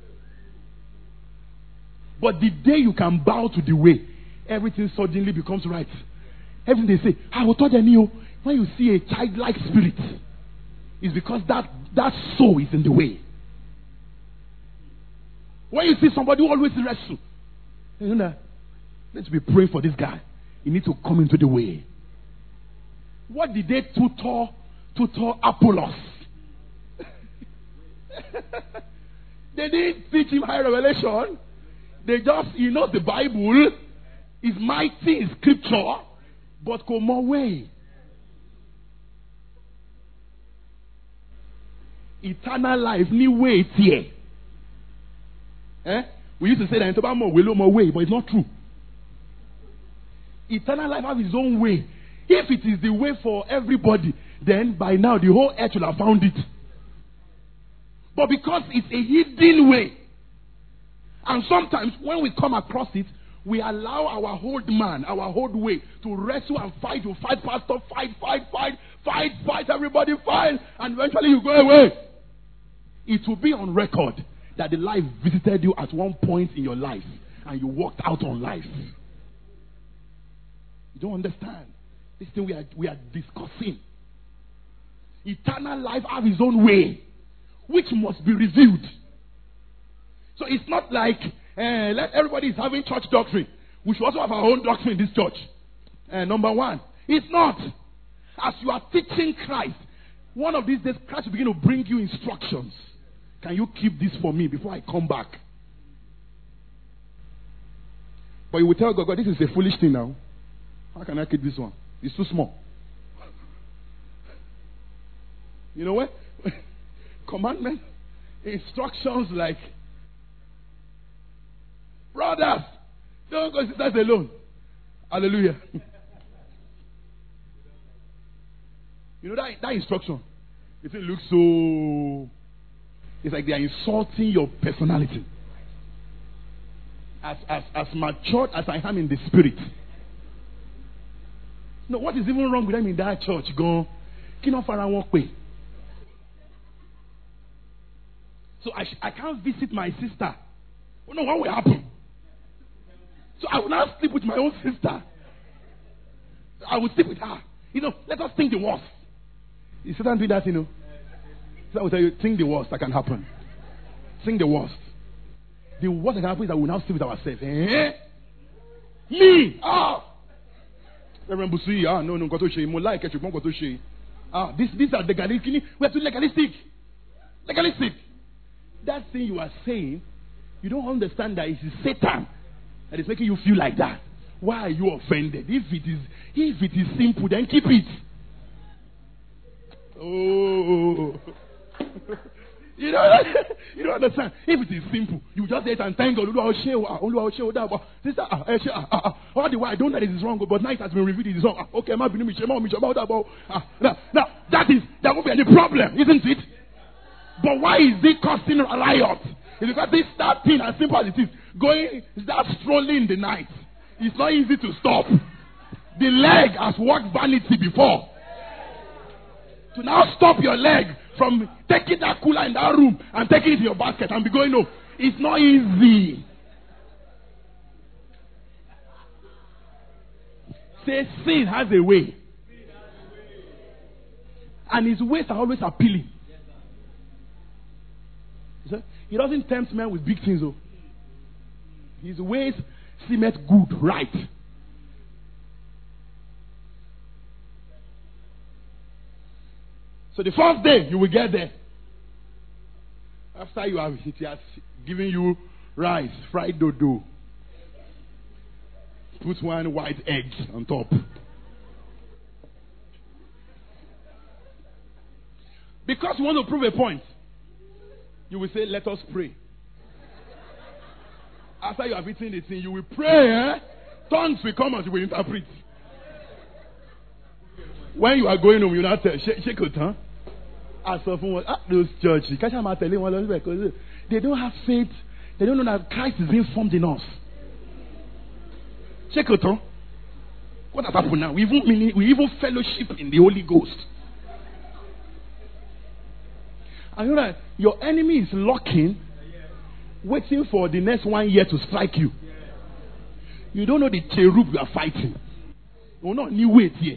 But the day you can bow to the way, everything suddenly becomes right. Everything they say, I will tell them you. When you see a childlike spirit, it's because that, that soul is in the way. When you see somebody who always wrestle, you know, let's be praying for this guy. You need to come into the way. What did they tutor, tutor Apollos? They didn't teach him high revelation. They just, he knows the Bible is mighty in scripture, but go more way. Eternal life, new way here. Eh? We used to say that in Tobago, we know more way, but it's not true. Eternal life has its own way. If it is the way for everybody, then by now the whole earth will have found it. But because it's a hidden way, and sometimes when we come across it, we allow our old man, our old way to wrestle and fight. You fight, pastor, fight, fight, fight, fight, fight, everybody fight, and eventually you go away. It will be on record that the life visited you at one point in your life and you walked out on life. You don't understand. This thing we are, we are discussing. Eternal life has its own way, which must be revealed. So it's not like uh, let everybody is having church doctrine. We should also have our own doctrine in this church. Uh, number one, it's not. As you are teaching Christ, one of these days Christ will begin to bring you instructions. Can you keep this for me before I come back? But you will tell God, God, this is a foolish thing now. How can I keep this one? It's too small. You know what? Commandment, instructions like, brothers, don't go sisters alone. Hallelujah. You know that, that instruction, it looks so, it's like they are insulting your personality. As, as, as matured as I am in the spirit. No, what is even wrong with them in that church? Go, kí ló fara wọn pè? So I, sh- I can't visit my sister. Oh no, what will happen? So I will not sleep with my own sister. I will sleep with her. You know, let us think the worst. You Satan do that, you know. So I will tell you, think the worst that can happen. Think the worst. The worst that can happen is that we will now sleep with ourselves. Eh? Me! Ah! Reverend Busui, ah, no, no, got to shame. More like it, you won't go to shame. Ah, this, these are the legalistic. We are too legalistic. Legalistic. That thing you are saying, you don't understand that it is Satan that is making you feel like that. Why are you offended? If it is, if it is simple, then keep it. Oh, you know, you don't understand. If it is simple, you just say it and thank God. Sister, all the while I don't know that it is wrong, but now it has been revealed it is wrong. Okay, my baby, about that. Now that is that will be the problem, isn't it? But why is it causing a riot? It's because this that thing, as simple as it is, going that strolling in the night. It's not easy to stop. The leg has worked vanity before. To now stop your leg from taking that cooler in that room and taking it in your basket and be going home. It's not easy. Say sin has a way. And his ways are always appealing. He doesn't tempt men with big things though. His ways seem it good, right. So the first day you will get there. After you have he has given you rice, fried dodo. Put one white egg on top. Because you want to prove a point, you will say, let us pray. After you have eaten the thing, you will pray. Eh? Tongues will come and you will interpret. When you are going home, you will not tell, shake, shake it, huh? As of what those churches, they don't have faith. They don't know that Christ is being formed in us. Check it, huh? What has happened now? We even, we even fellowship in the Holy Ghost. And you know that your enemy is lurking, waiting for the next one year to strike you. You don't know the cherub you are fighting. You will not new wait here.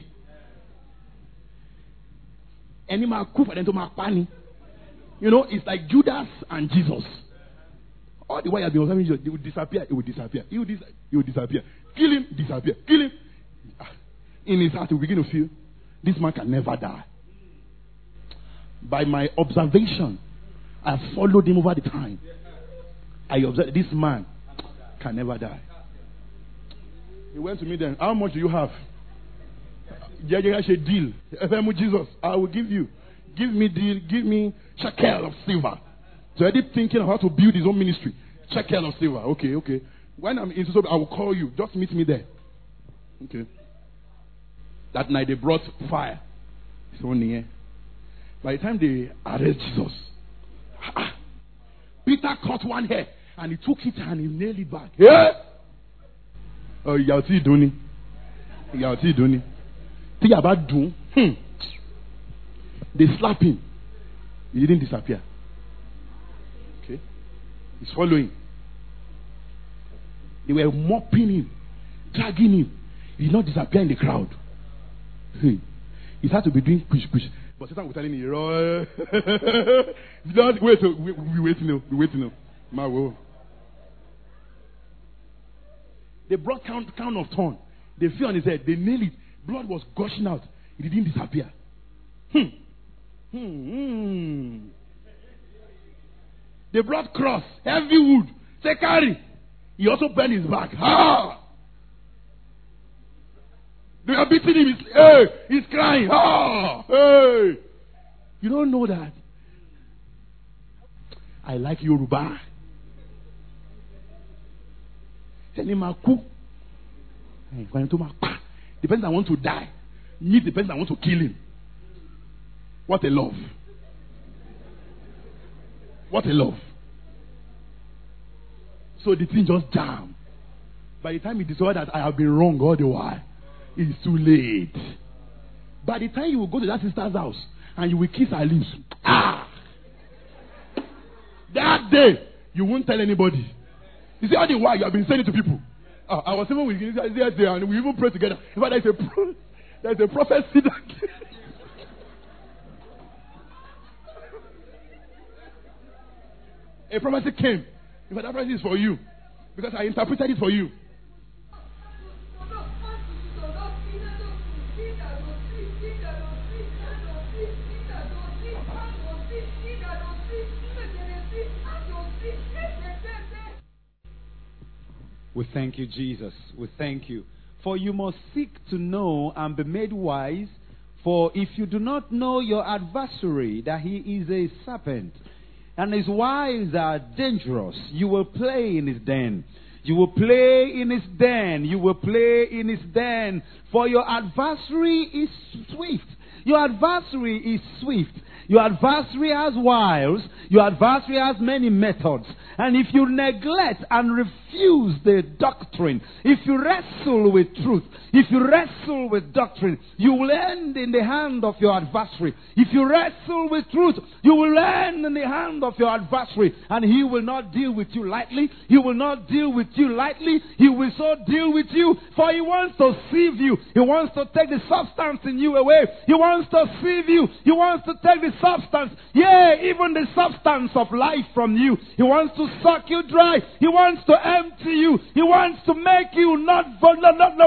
Any man coup for them to make panic. You know, it's like Judas and Jesus. All the while you have been observing Jesus, they will disappear, it will disappear. He will, dis- he will disappear. Kill him, disappear. Kill him. In his heart, he will begin to feel, this man can never die. By my observation, I followed him over the time. I observed this man can never die. He went to me then. How much do you have? Deal. Jesus, I will give you. Give me deal. Give me shekel of silver. So I did thinking of how to build his own ministry. Shekel of silver. Okay, okay. When I'm in Sosobe, I will call you. Just meet me there. Okay. That night they brought fire. So near. By the time they arrest Jesus, Peter caught one hair and he took it and he nailed it back. Yeah. Oh, Yauti Duni. Yauti Duni. Think about Doom. Hmm. They slap him. He didn't disappear. Okay. He's following. They were mopping him, dragging him. He did not disappear in the crowd. Hmm. He had to be doing push, push. But Satan was telling me, oh, wait, wait, we wait now, we wait now. My word. They brought count, count of thorn. They fell on his head. They nailed it. Blood was gushing out. It didn't disappear. Hmm. Hmm. Hmm. They brought cross, heavy wood. Say carry. He also bent his back. Ah! They are beating him. He's, hey, he's crying. Ah, hey. You don't know that. I like Yoruba. Depends I want to die. Me depends I want to kill him. What a love. What a love. So the thing just jammed. By the time he discovered that I have been wrong all the while, it's too late. By the time you will go to that sister's house and you will kiss her lips, ah, then that day, you won't tell anybody. You see, all the while you have been saying it to people. Uh, I was even with you yesterday, and we even prayed together. In fact, there's a, pro- there's a prophecy that a prophecy came. In fact, that prophecy is for you. Because I interpreted it for you. We thank you, Jesus. We thank you. For you must seek to know and be made wise. For if you do not know your adversary, that he is a serpent, and his wiles are dangerous, you will play in his den. You will play in his den. You will play in his den. For your adversary is swift. Your adversary is swift. Your adversary has wiles. Your adversary has many methods. And if you neglect and refuse the doctrine, if you wrestle with truth, if you wrestle with doctrine, you will end in the hand of your adversary. If you wrestle with truth, you will end in the hand of your adversary. And he will not deal with you lightly. He will not deal with you lightly. He will so deal with you, for he wants to sieve you. He wants to take the substance in you away. He wants to sieve you. He wants to take the substance, yeah, even the substance of life from you. He wants to suck you dry. He wants to empty you. He wants to make you not for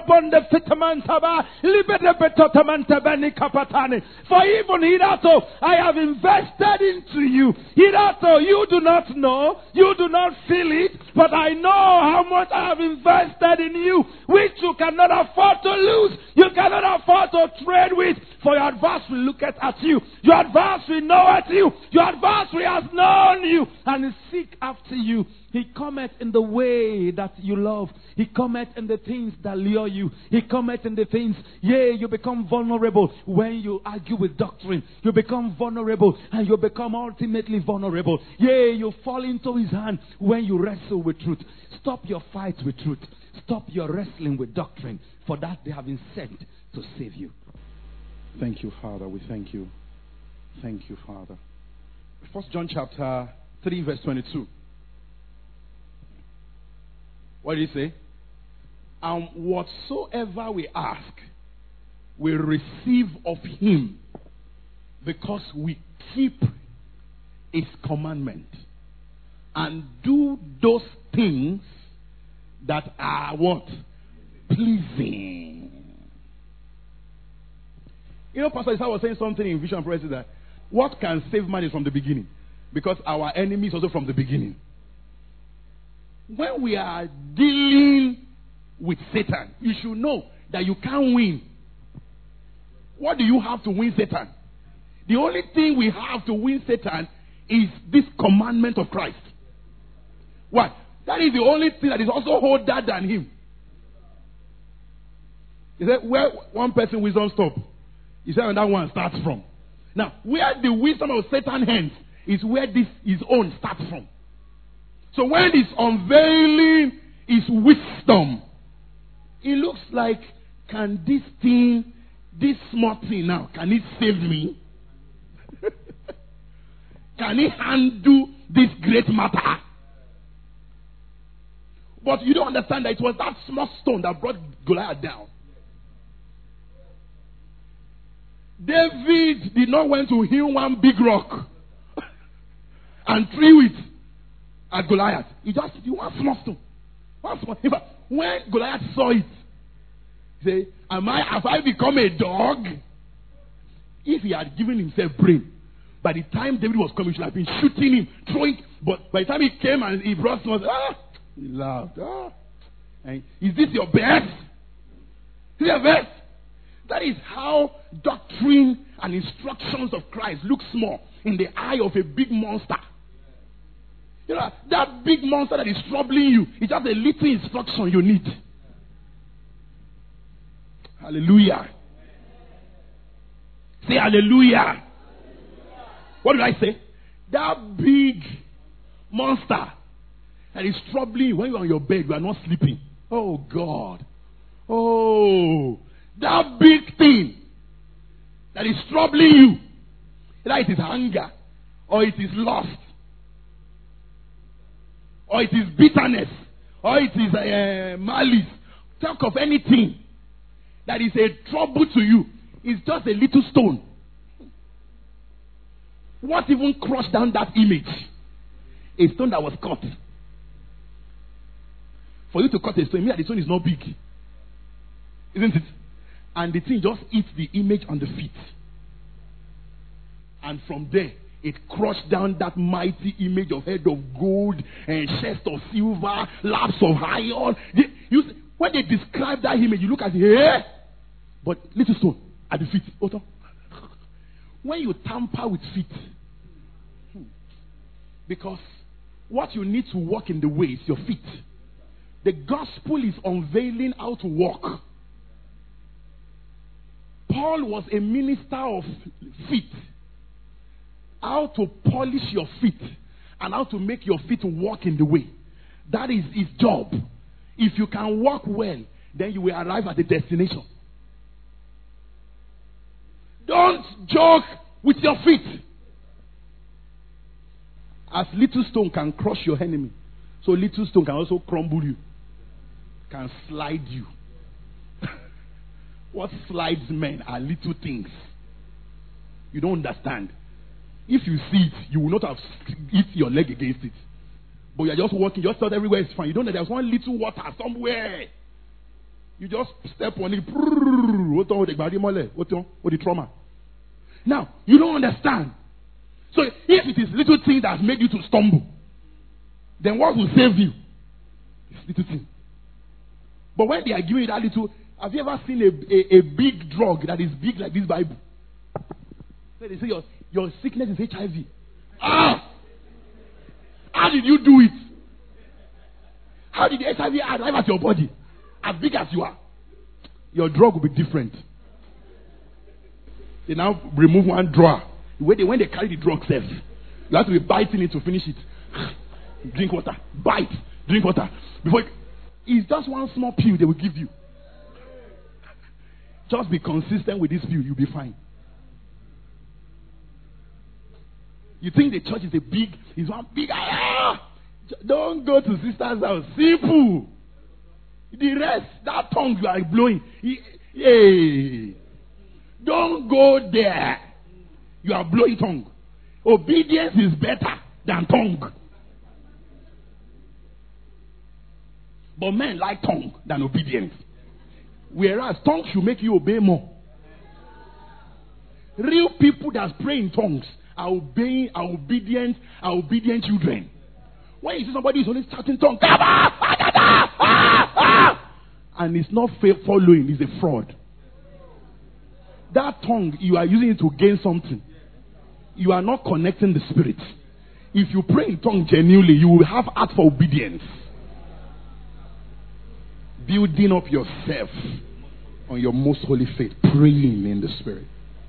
even Hidato, I have invested into you. Hidato, you do not know, you do not feel it, but I know how much I have invested in you, which you cannot afford to lose. You cannot afford to trade with, for your adversary looketh at you. Your adversary knoweth you. Your adversary has known you and is seek after you. He cometh in the way that you love. He cometh in the things that lure you. He cometh in the things, yea, you become vulnerable when you argue with doctrine. You become vulnerable and you become ultimately vulnerable. Yea, you fall into his hand when you wrestle with truth. Stop your fight with truth. Stop your wrestling with doctrine. For that they have been sent to save you. Thank you, Father. We thank you. Thank you, Father. First John chapter three, verse twenty-two. What did he say? And whatsoever we ask, we receive of him, because we keep his commandment and do those things that are what? Pleasing. You know, Pastor Isaiah was saying something in Vision Prophecy that what can save man is from the beginning, because our enemy is also from the beginning. When we are dealing with Satan, you should know that you can't win. What do you have to win Satan? The only thing we have to win Satan is this commandment of Christ. What? That is the only thing that is also older than him. He said, where one person wisdom stops, he said, and that one starts from. Now, where the wisdom of Satan ends is where this his own starts from. So when he's unveiling his wisdom, it looks like, can this thing, this small thing now, can it save me? Can it handle this great matter? But you don't understand that it was that small stone that brought Goliath down. David did not want to heal one big rock and threw it at Goliath. He just did one small stone. One small. In fact, when Goliath saw it, he said, Am I, have I become a dog? If he had given himself brain, by the time David was coming, he should have been shooting him, throwing. But by the time he came and he brought someone, ah, he laughed. Ah. And, is this your best? Is this your best? That is how doctrine and instructions of Christ look small in the eye of a big monster. You know, that big monster that is troubling you is just a little instruction you need. Hallelujah. Say hallelujah. What did I say? That big monster that is troubling you when you are on your bed, you are not sleeping. Oh God. Oh, that big thing that is troubling you, either it is anger or it is lust. or it is bitterness, or it is uh, malice. Talk of anything that is a trouble to you. It's just a little stone. What even crushed down that image? A stone that was cut. For you to cut a stone, the stone is not big. Isn't it? And the thing just eats the image on the feet. And from there, it crushed down that mighty image of head of gold and chest of silver, laps of iron. They, you, when they describe that image, you look at it, eh? But little stone at the feet. When you tamper with feet, because what you need to walk in the way is your feet. The gospel is unveiling how to walk. Paul was a minister of feet. How to polish your feet and how to make your feet walk in the way. That is his job. If you can walk well, then you will arrive at the destination. Don't joke with your feet. As little stone can crush your enemy, so little stone can also crumble you, can slide you. What slides men are little things. You don't understand. If you see it, you will not have hit your leg against it. But you are just walking, just thought everywhere is fine. You don't know there's one little water somewhere. You just step on it. What's wrong with the trauma? Now, you don't understand. So if it is little thing that has made you to stumble, then what will save you? It's little thing. But when they are giving you that little, have you ever seen a, a, a big drug that is big like this Bible? So they say your, your sickness is H I V. Ah! How did you do it? How did the H I V arrive at your body? As big as you are. Your drug will be different. They now remove one drawer. When they, when they carry the drug self, you have to be biting it to finish it. Drink water. Bite. Drink water. Before it, it's just one small pill they will give you. Just be consistent with this pill, you'll be fine. You think the church is a big, is one big, ah! Don't go to sister's house. Simple. The rest, that tongue you are blowing, hey, don't go there. You are blowing tongue. Obedience is better than tongue. But men like tongue than obedience. Whereas tongue should make you obey more. Real people that pray in tongues are obeying, are obedient, are obedient children. When you see somebody who is only shouting tongue, and it's not following, it's a fraud. That tongue, you are using it to gain something. You are not connecting the spirit. If you pray in tongue genuinely, you will have heart for obedience. Building up yourself on your most holy faith, praying in the spirit.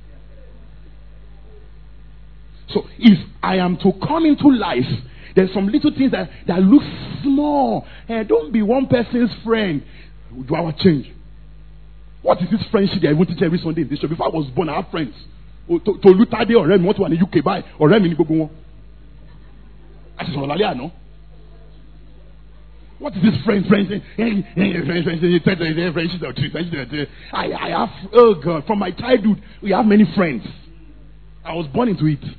So if I am to come into life, there's some little things that, that look small. And don't be one person's friend. Do our change. What is this friendship that I want to teach every Sunday in this church? Before I was born, I had friends. To Lutade or Remy, what one in the U K by or Remy in Gogo. I said, no. What is this friend, friends? Friends, friends, friends. I, I have, oh God, from my childhood, we have many friends. I was born into it.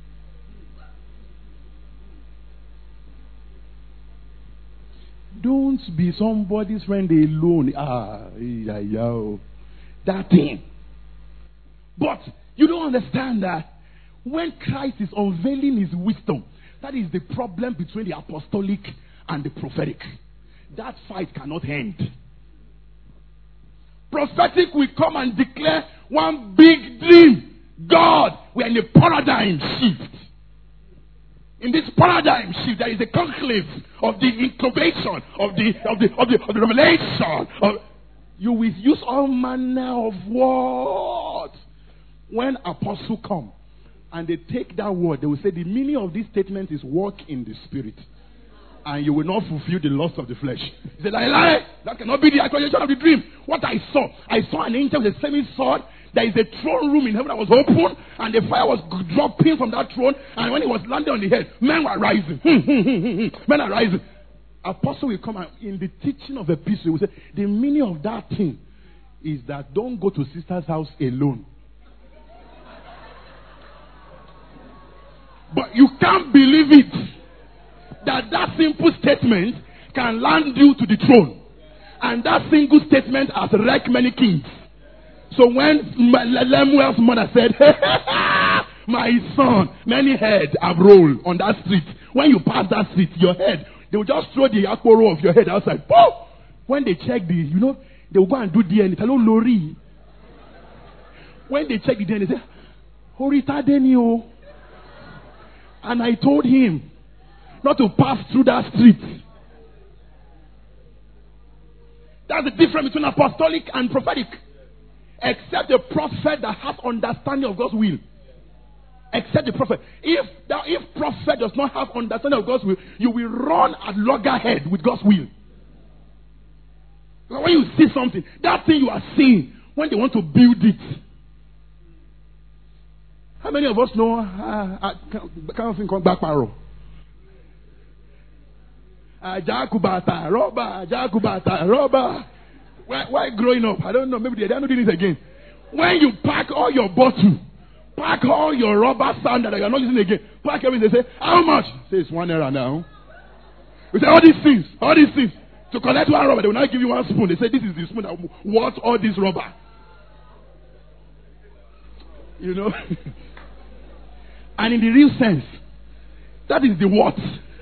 Don't be somebody's friend alone. Ah, yeah, yeah. That thing. But you don't understand that when Christ is unveiling his wisdom, that is the problem between the apostolic and the prophetic. That fight cannot end. Prophetic will come and declare one big dream. God, we are in a paradigm shift. In this paradigm shift, there is a conclave of the incubation, of the of the of the, of the revelation. Of, you will use all manner of words. When apostles come and they take that word, they will say the meaning of this statement is walk in the spirit, and you will not fulfill the lust of the flesh. He said, I lie. That cannot be the actualization of the dream. What I saw, I saw an angel with a semi sword. There is a throne room in heaven that was open, and the fire was dropping from that throne. And when it was landing on the head, men were rising. Men are rising. Apostle will come and in the teaching of the epistle, he will say, the meaning of that thing is that don't go to sister's house alone. But you can't believe it that that simple statement can land you to the throne. And that single statement has wrecked many kings. So when Lemuel's mother said, my son, many heads have rolled on that street. When you pass that street, your head, they will just throw the aquaro of your head outside. Boom! When they check the, you know, they will go and do D N A. Hello, Lori. When they check the D N A, they say, Horita Denio. And I told him not to pass through that street. That's the difference between apostolic and prophetic. Except the prophet that has understanding of God's will. Except the prophet. If that, if prophet does not have understanding of God's will, you will run at loggerhead with God's will. When you see something, that thing you are seeing, when they want to build it. How many of us know uh, can't think of Backparo? Jakubata, Roba, Jakubata, Roba. Why, why growing up? I don't know. Maybe they are not doing this again. When you pack all your bottle, pack all your rubber sand that you are not using again, pack everything. They say, how much? Say it's one naira now. We say all these things, all these things. To collect one rubber, they will not give you one spoon. They say this is the spoon that worth all this rubber. You know? And in the real sense, that is the what.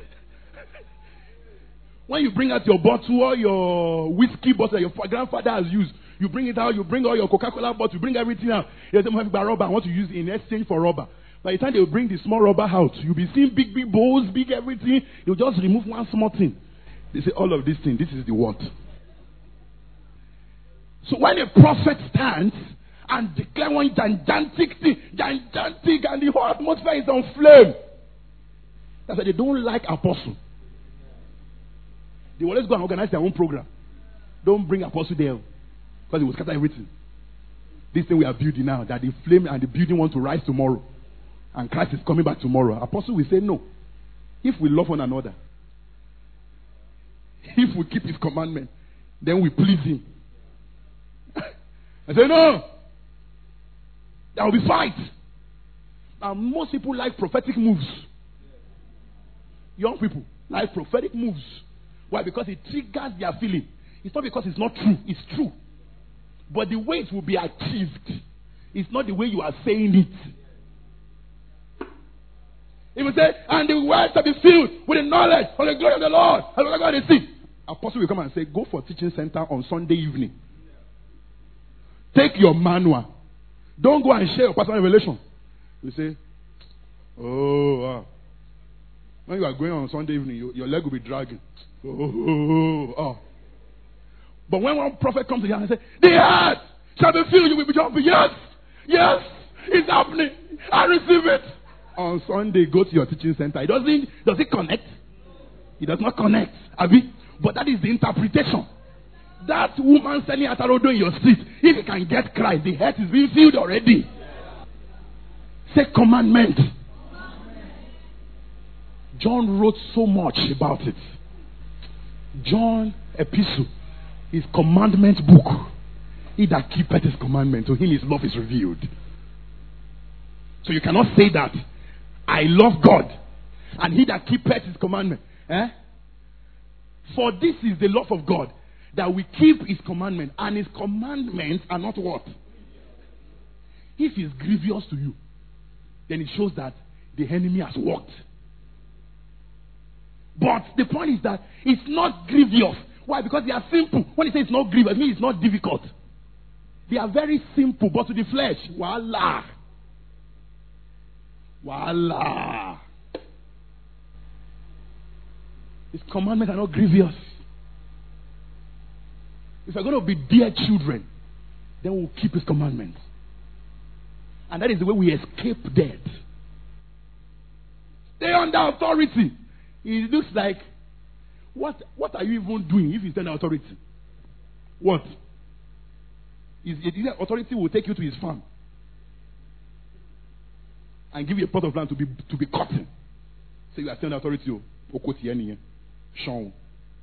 When you bring out your bottle or your whiskey bottle that your grandfather has used, you bring it out, you bring all your Coca-Cola bottle, you bring everything out. You say, rubber, I want to use it in exchange for rubber. By the time they will bring the small rubber out, you'll be seeing big, big bowls, big everything. You'll just remove one small thing. They say, all of these things, this is the what. So when a prophet stands and declares one gigantic thing, gigantic, and the whole atmosphere is on flame, that's why they don't like apostle. They will always go and organize their own program. Don't bring apostle there, because it will scatter everything. This thing we are building now, that the flame and the building want to rise tomorrow, and Christ is coming back tomorrow. Apostle will say no. If we love one another, if we keep his commandment, then we please him. I say no. There will be fight. Now most people like prophetic moves. Young people like prophetic moves. Why? Because it triggers their feeling. It's not because it's not true. It's true. But the way it will be achieved is not the way you are saying it. He will say, and the words shall be filled with the knowledge of the glory of the Lord. And what God is see. Apostle will come and say, go for teaching center on Sunday evening. Take your manual. Don't go and share your personal revelation. You say, oh, wow. When you are going on Sunday evening, you, your leg will be dragging. Oh, oh, oh. But when one prophet comes to you and says, the earth shall be filled, you will be jumping. Yes, yes, it's happening. I receive it. On Sunday, go to your teaching center. It doesn't, does it connect? It does not connect. Abi? But that is the interpretation. That woman selling atarodo in your street, if you can get Christ, the earth is being filled already. Say commandment. John wrote so much about it. John epistle is commandment book. He that keepeth his commandment, to him his love is revealed. So you cannot say that I love God and he that keepeth his commandment. Eh? For this is the love of God, that we keep his commandment, and his commandments are not what? If it's grievous to you, then it shows that the enemy has worked. But the point is that it's not grievous. Why? Because they are simple. When he says it's not grievous, it means it's not difficult. They are very simple, but to the flesh, voila. Voila. His commandments are not grievous. If we're going to be dear children, then we'll keep his commandments. And that is the way we escape death. Stay under authority. It looks like, what what are you even doing if he's under authority? What? Is it authority will take you to his farm and give you a plot of land to be to be cutting. So you are still under authority. Sean.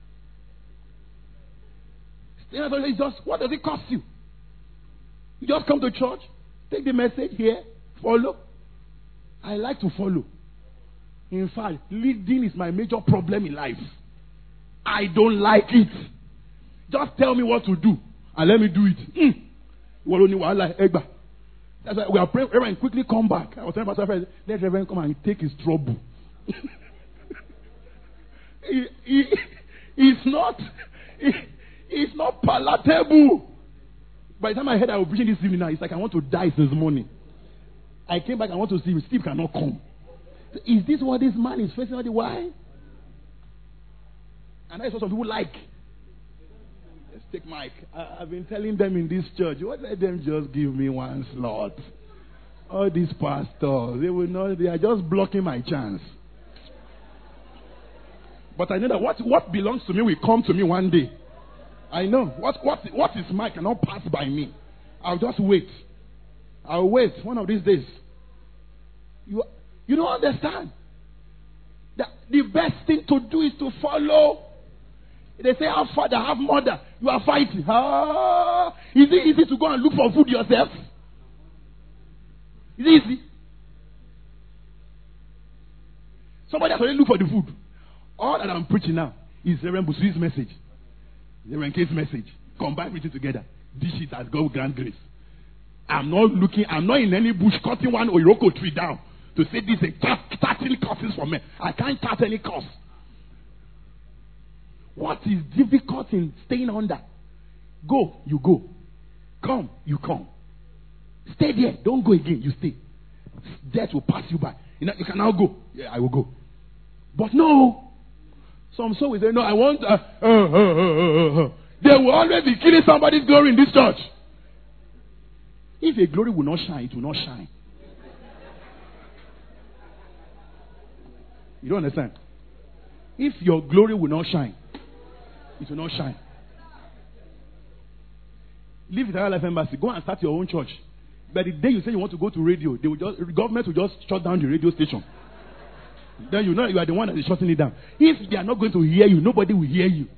You know, it's just, what does it cost you? You just come to church, take the message here, follow. I like to follow. In fact, leading is my major problem in life. I don't like it. Just tell me what to do and let me do it. Mm. That's why we are praying. Reverend, quickly come back. I was telling Pastor Fred, let Reverend come and take his trouble. he, he, it's not. He, it's not palatable. By the time I heard I was preaching this evening, now it's like I want to die since morning. I came back. I want to see him. Steve cannot come. Is this what this man is facing? Why? And that's what some people like. Let's take Mike. I, I've been telling them in this church, what let them just give me one slot. All these pastors, they will not. They are just blocking my chance. But I know that what, what belongs to me will come to me one day. I know. What, what, what is mine cannot pass by me. I'll just wait. I'll wait one of these days. You, you don't understand. That the best thing to do is to follow. They say, have father, have mother. You are fighting. Ah, is it easy to go and look for food yourself? Is it easy? Somebody has already looked for the food. All that I'm preaching now is Reverend Busui's message. Reverend K's message. Combine everything together. This shit has got grand grace. I'm not looking, I'm not in any bush cutting one Iroko tree down to say this is starting courses for me. I can't cut any course. What is difficult in staying under? Go, you go. Come, you come. Stay there. Don't go again. You stay. Death will pass you by. You know, you can now go. Yeah, I will go. But no. Some soul will say, no, I want. Uh, uh, uh, uh, uh, uh. They will always be killing somebody's glory in this church. If a glory will not shine, it will not shine. You don't understand? If your glory will not shine, it will not shine. Leave Eternal Life Embassy. Go and start your own church. But the day you say you want to go to radio, they will just, the government will just shut down the radio station. Then you know you are the one that is shutting it down. If they are not going to hear you, nobody will hear you.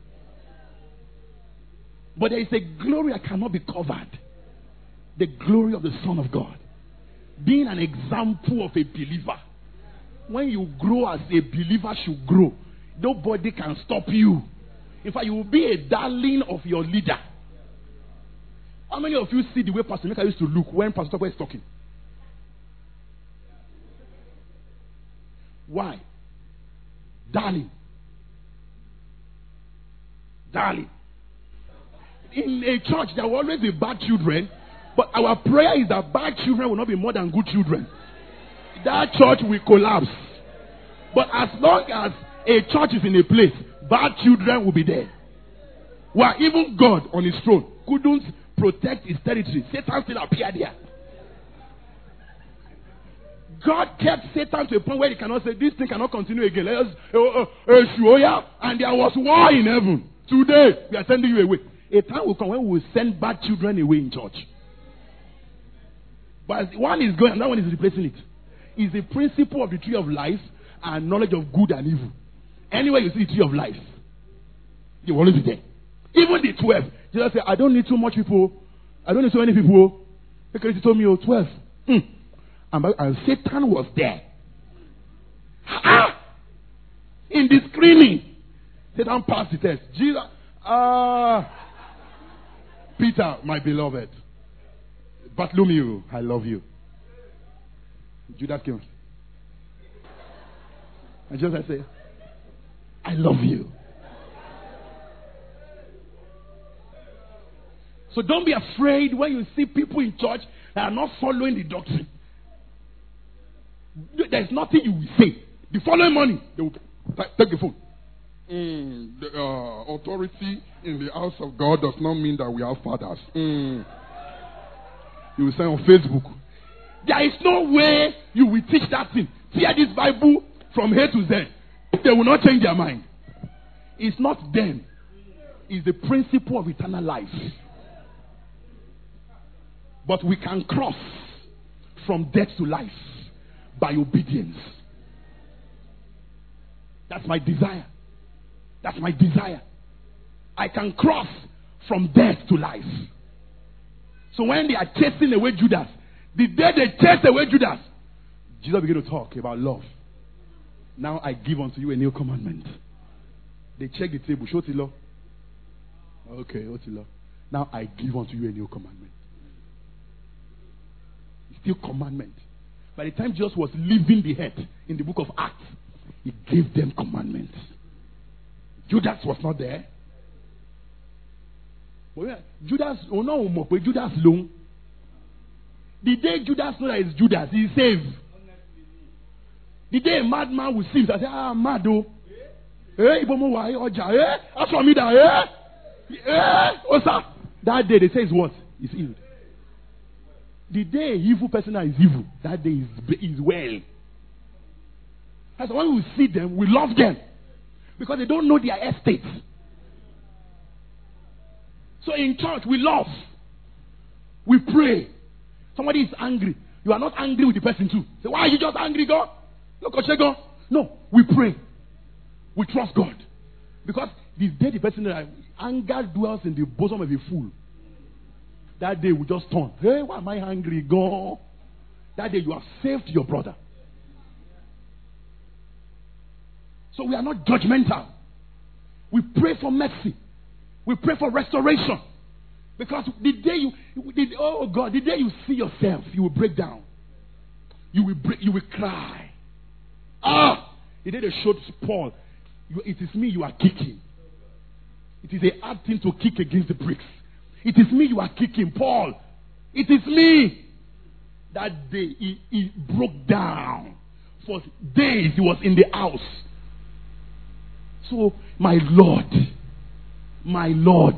But there is a glory that cannot be covered. The glory of the Son of God. Being an example of a believer. When you grow as a believer should grow, nobody can stop you. In fact, you will be a darling of your leader. How many of you see the way Pastor Mika used to look when Pastor Tokwe is talking? Why? Darling. Darling. In a church, there will always be bad children, but our prayer is that bad children will not be more than good children. That church will collapse. But as long as a church is in a place, bad children will be there. Where even God on his throne couldn't protect his territory. Satan still appeared there. God kept Satan to a point where he cannot say, this thing cannot continue again. Let us, uh, uh, uh, and there was war in heaven. Today, we are sending you away. A time will come when we will send bad children away in church. But one is going, another one is replacing it. It's the principle of the tree of life and knowledge of good and evil. Anywhere you see the tree of life, you will always be there. Even the twelve. Jesus said, I don't need too much people. I don't need so many people. Because he told me, oh, twelve. Mm. And, and Satan was there. Ah! In the screening. Satan passed the test. Jesus. Ah. Uh, Peter, my beloved. Bartholomew, I love you. Judas came. And Jesus said, I love you. So don't be afraid when you see people in church that are not following the doctrine. There's nothing you will say. The following morning, they will take the phone. Mm, the uh, authority in the house of God does not mean that we are fathers. Mm. You will say on Facebook, there is no way you will teach that thing. Tear this Bible from A to Z. They will not change their mind. It's not them. It's the principle of eternal life. But we can cross from death to life by obedience. That's my desire. That's my desire. I can cross from death to life. So when they are chasing away Judas, the day they chased away Judas, Jesus began to talk about love. Now I give unto you a new commandment. They check the table. Show the law. Okay, what's the law? Now I give unto you a new commandment. It's still commandment. By the time Jesus was leaving the head in the book of Acts, he gave them commandments. Judas was not there. Judas, oh no, Judas long. The day Judas knows that it's Judas, he's saved. The day a madman will see him, I say, ah, mad oh. Eh, Ibomo wa oja, eh, aso mi da, eh, eh, osa. That day they say is what? Is healed. The day an evil person is evil, that day is, is well. That's why when we see them, we love them. Because they don't know their estate. So in church, we love. We pray. Somebody is angry. You are not angry with the person too. Say, why are you just angry, God? Look at God. No, we pray. We trust God. Because this day the person that anger dwells in the bosom of a fool. That day we just turn. Hey, why am I angry, God? That day you have saved your brother. So we are not judgmental. We pray for mercy. We pray for restoration. Because the day you, the, oh God, the day you see yourself, you will break down. You will break, you will cry. Ah! The day they showed Paul, you, it is me you are kicking. It is a hard thing to kick against the bricks. It is me you are kicking, Paul. It is me. That day he, he broke down. For days he was in the house. So, my Lord, my Lord.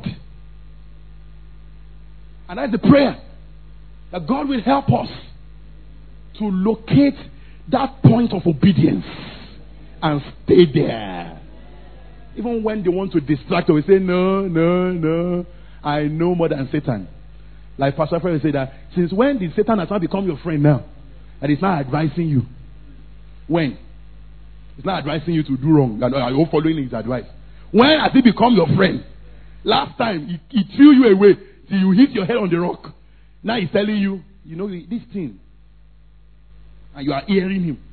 And that's the prayer. That God will help us to locate that point of obedience and stay there. Even when they want to distract us, we say, no, no, no. I know more than Satan. Like Pastor Fred said that, since when did Satan has now become your friend now? And he's not advising you. When? He's not advising you to do wrong. You're following his advice. When has he become your friend? Last time, he, he threw you away till you hit your head on the rock. Now he's telling you, you know, this thing. And you are hearing him.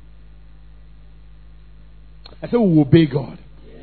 I said, we will obey God.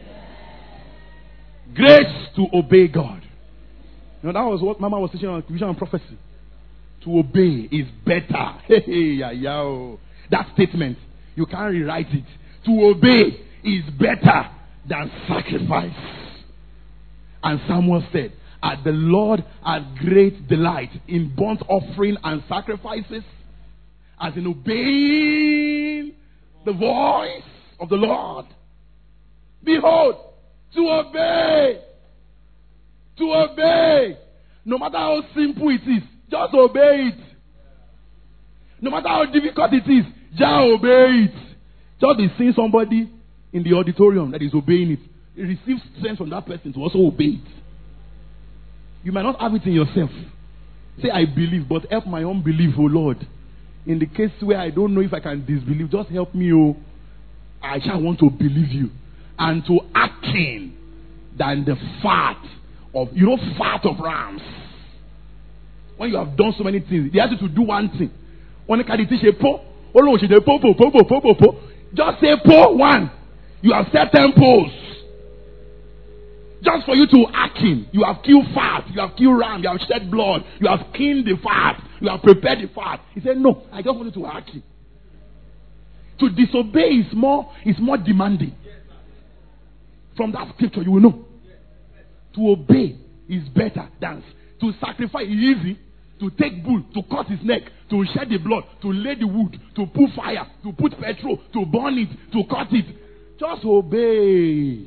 Grace to obey God. You know, that was what Mama was teaching on vision and prophecy. To obey is better. Hey, yeah, yeah. That statement, you can't rewrite it. To obey is better than sacrifice. And Samuel said, "As the Lord has great delight in burnt offering and sacrifices, as in obeying the voice of the Lord. Behold, to obey, to obey, no matter how simple it is, just obey it. No matter how difficult it is, just obey it. Just be seeing somebody in the auditorium that is obeying it. It receives strength from that person to also obey it. You might not have it in yourself. Say, I believe, but help my unbelief, oh Lord. In the case where I don't know if I can disbelieve, just help me, oh. I shall want to believe you. And to acting than the fat of, you know, fat of rams. When you have done so many things, they ask you to do one thing. When you can teach a po, oh no, she did po po po po po po po. Just say po one. You have set ten poles. Just for you to act in. You have killed fat. You have killed ram. You have shed blood. You have skinned the fat. You have prepared the fat. He said, no, I just want you to act in. To disobey is more, is more demanding. From that scripture, you will know. To obey is better than to sacrifice is easy. To take bull, to cut his neck, to shed the blood, to lay the wood, to put fire, to put petrol, to burn it, to cut it. Just obey.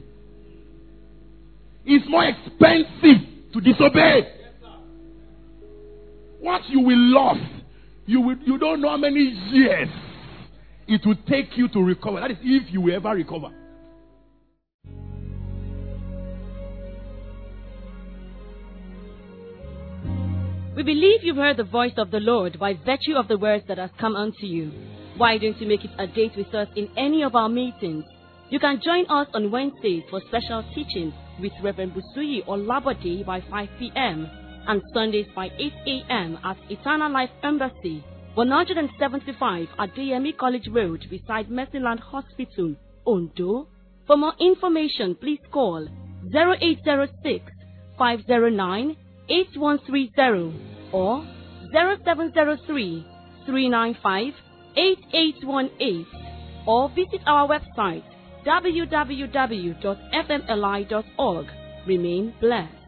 It's more expensive to disobey. What you will lose, you will, you don't know how many years it will take you to recover. That is if you will ever recover. We believe you've heard the voice of the Lord by virtue of the words that has come unto you. Why don't you make it a date with us in any of our meetings? You can join us on Wednesdays for special teachings with Reverend Busuyi Olabode by five p.m. and Sundays by eight a.m. at Eternal Life Embassy, one seventy-five Adeyemi College Road beside Mercyland Hospital, Ondo. For more information, please call zero eight zero six, five zero nine, eight one three zero or zero seven zero three, three nine five, eight eight one eight or visit our website w w w dot f m l i dot org. Remain blessed.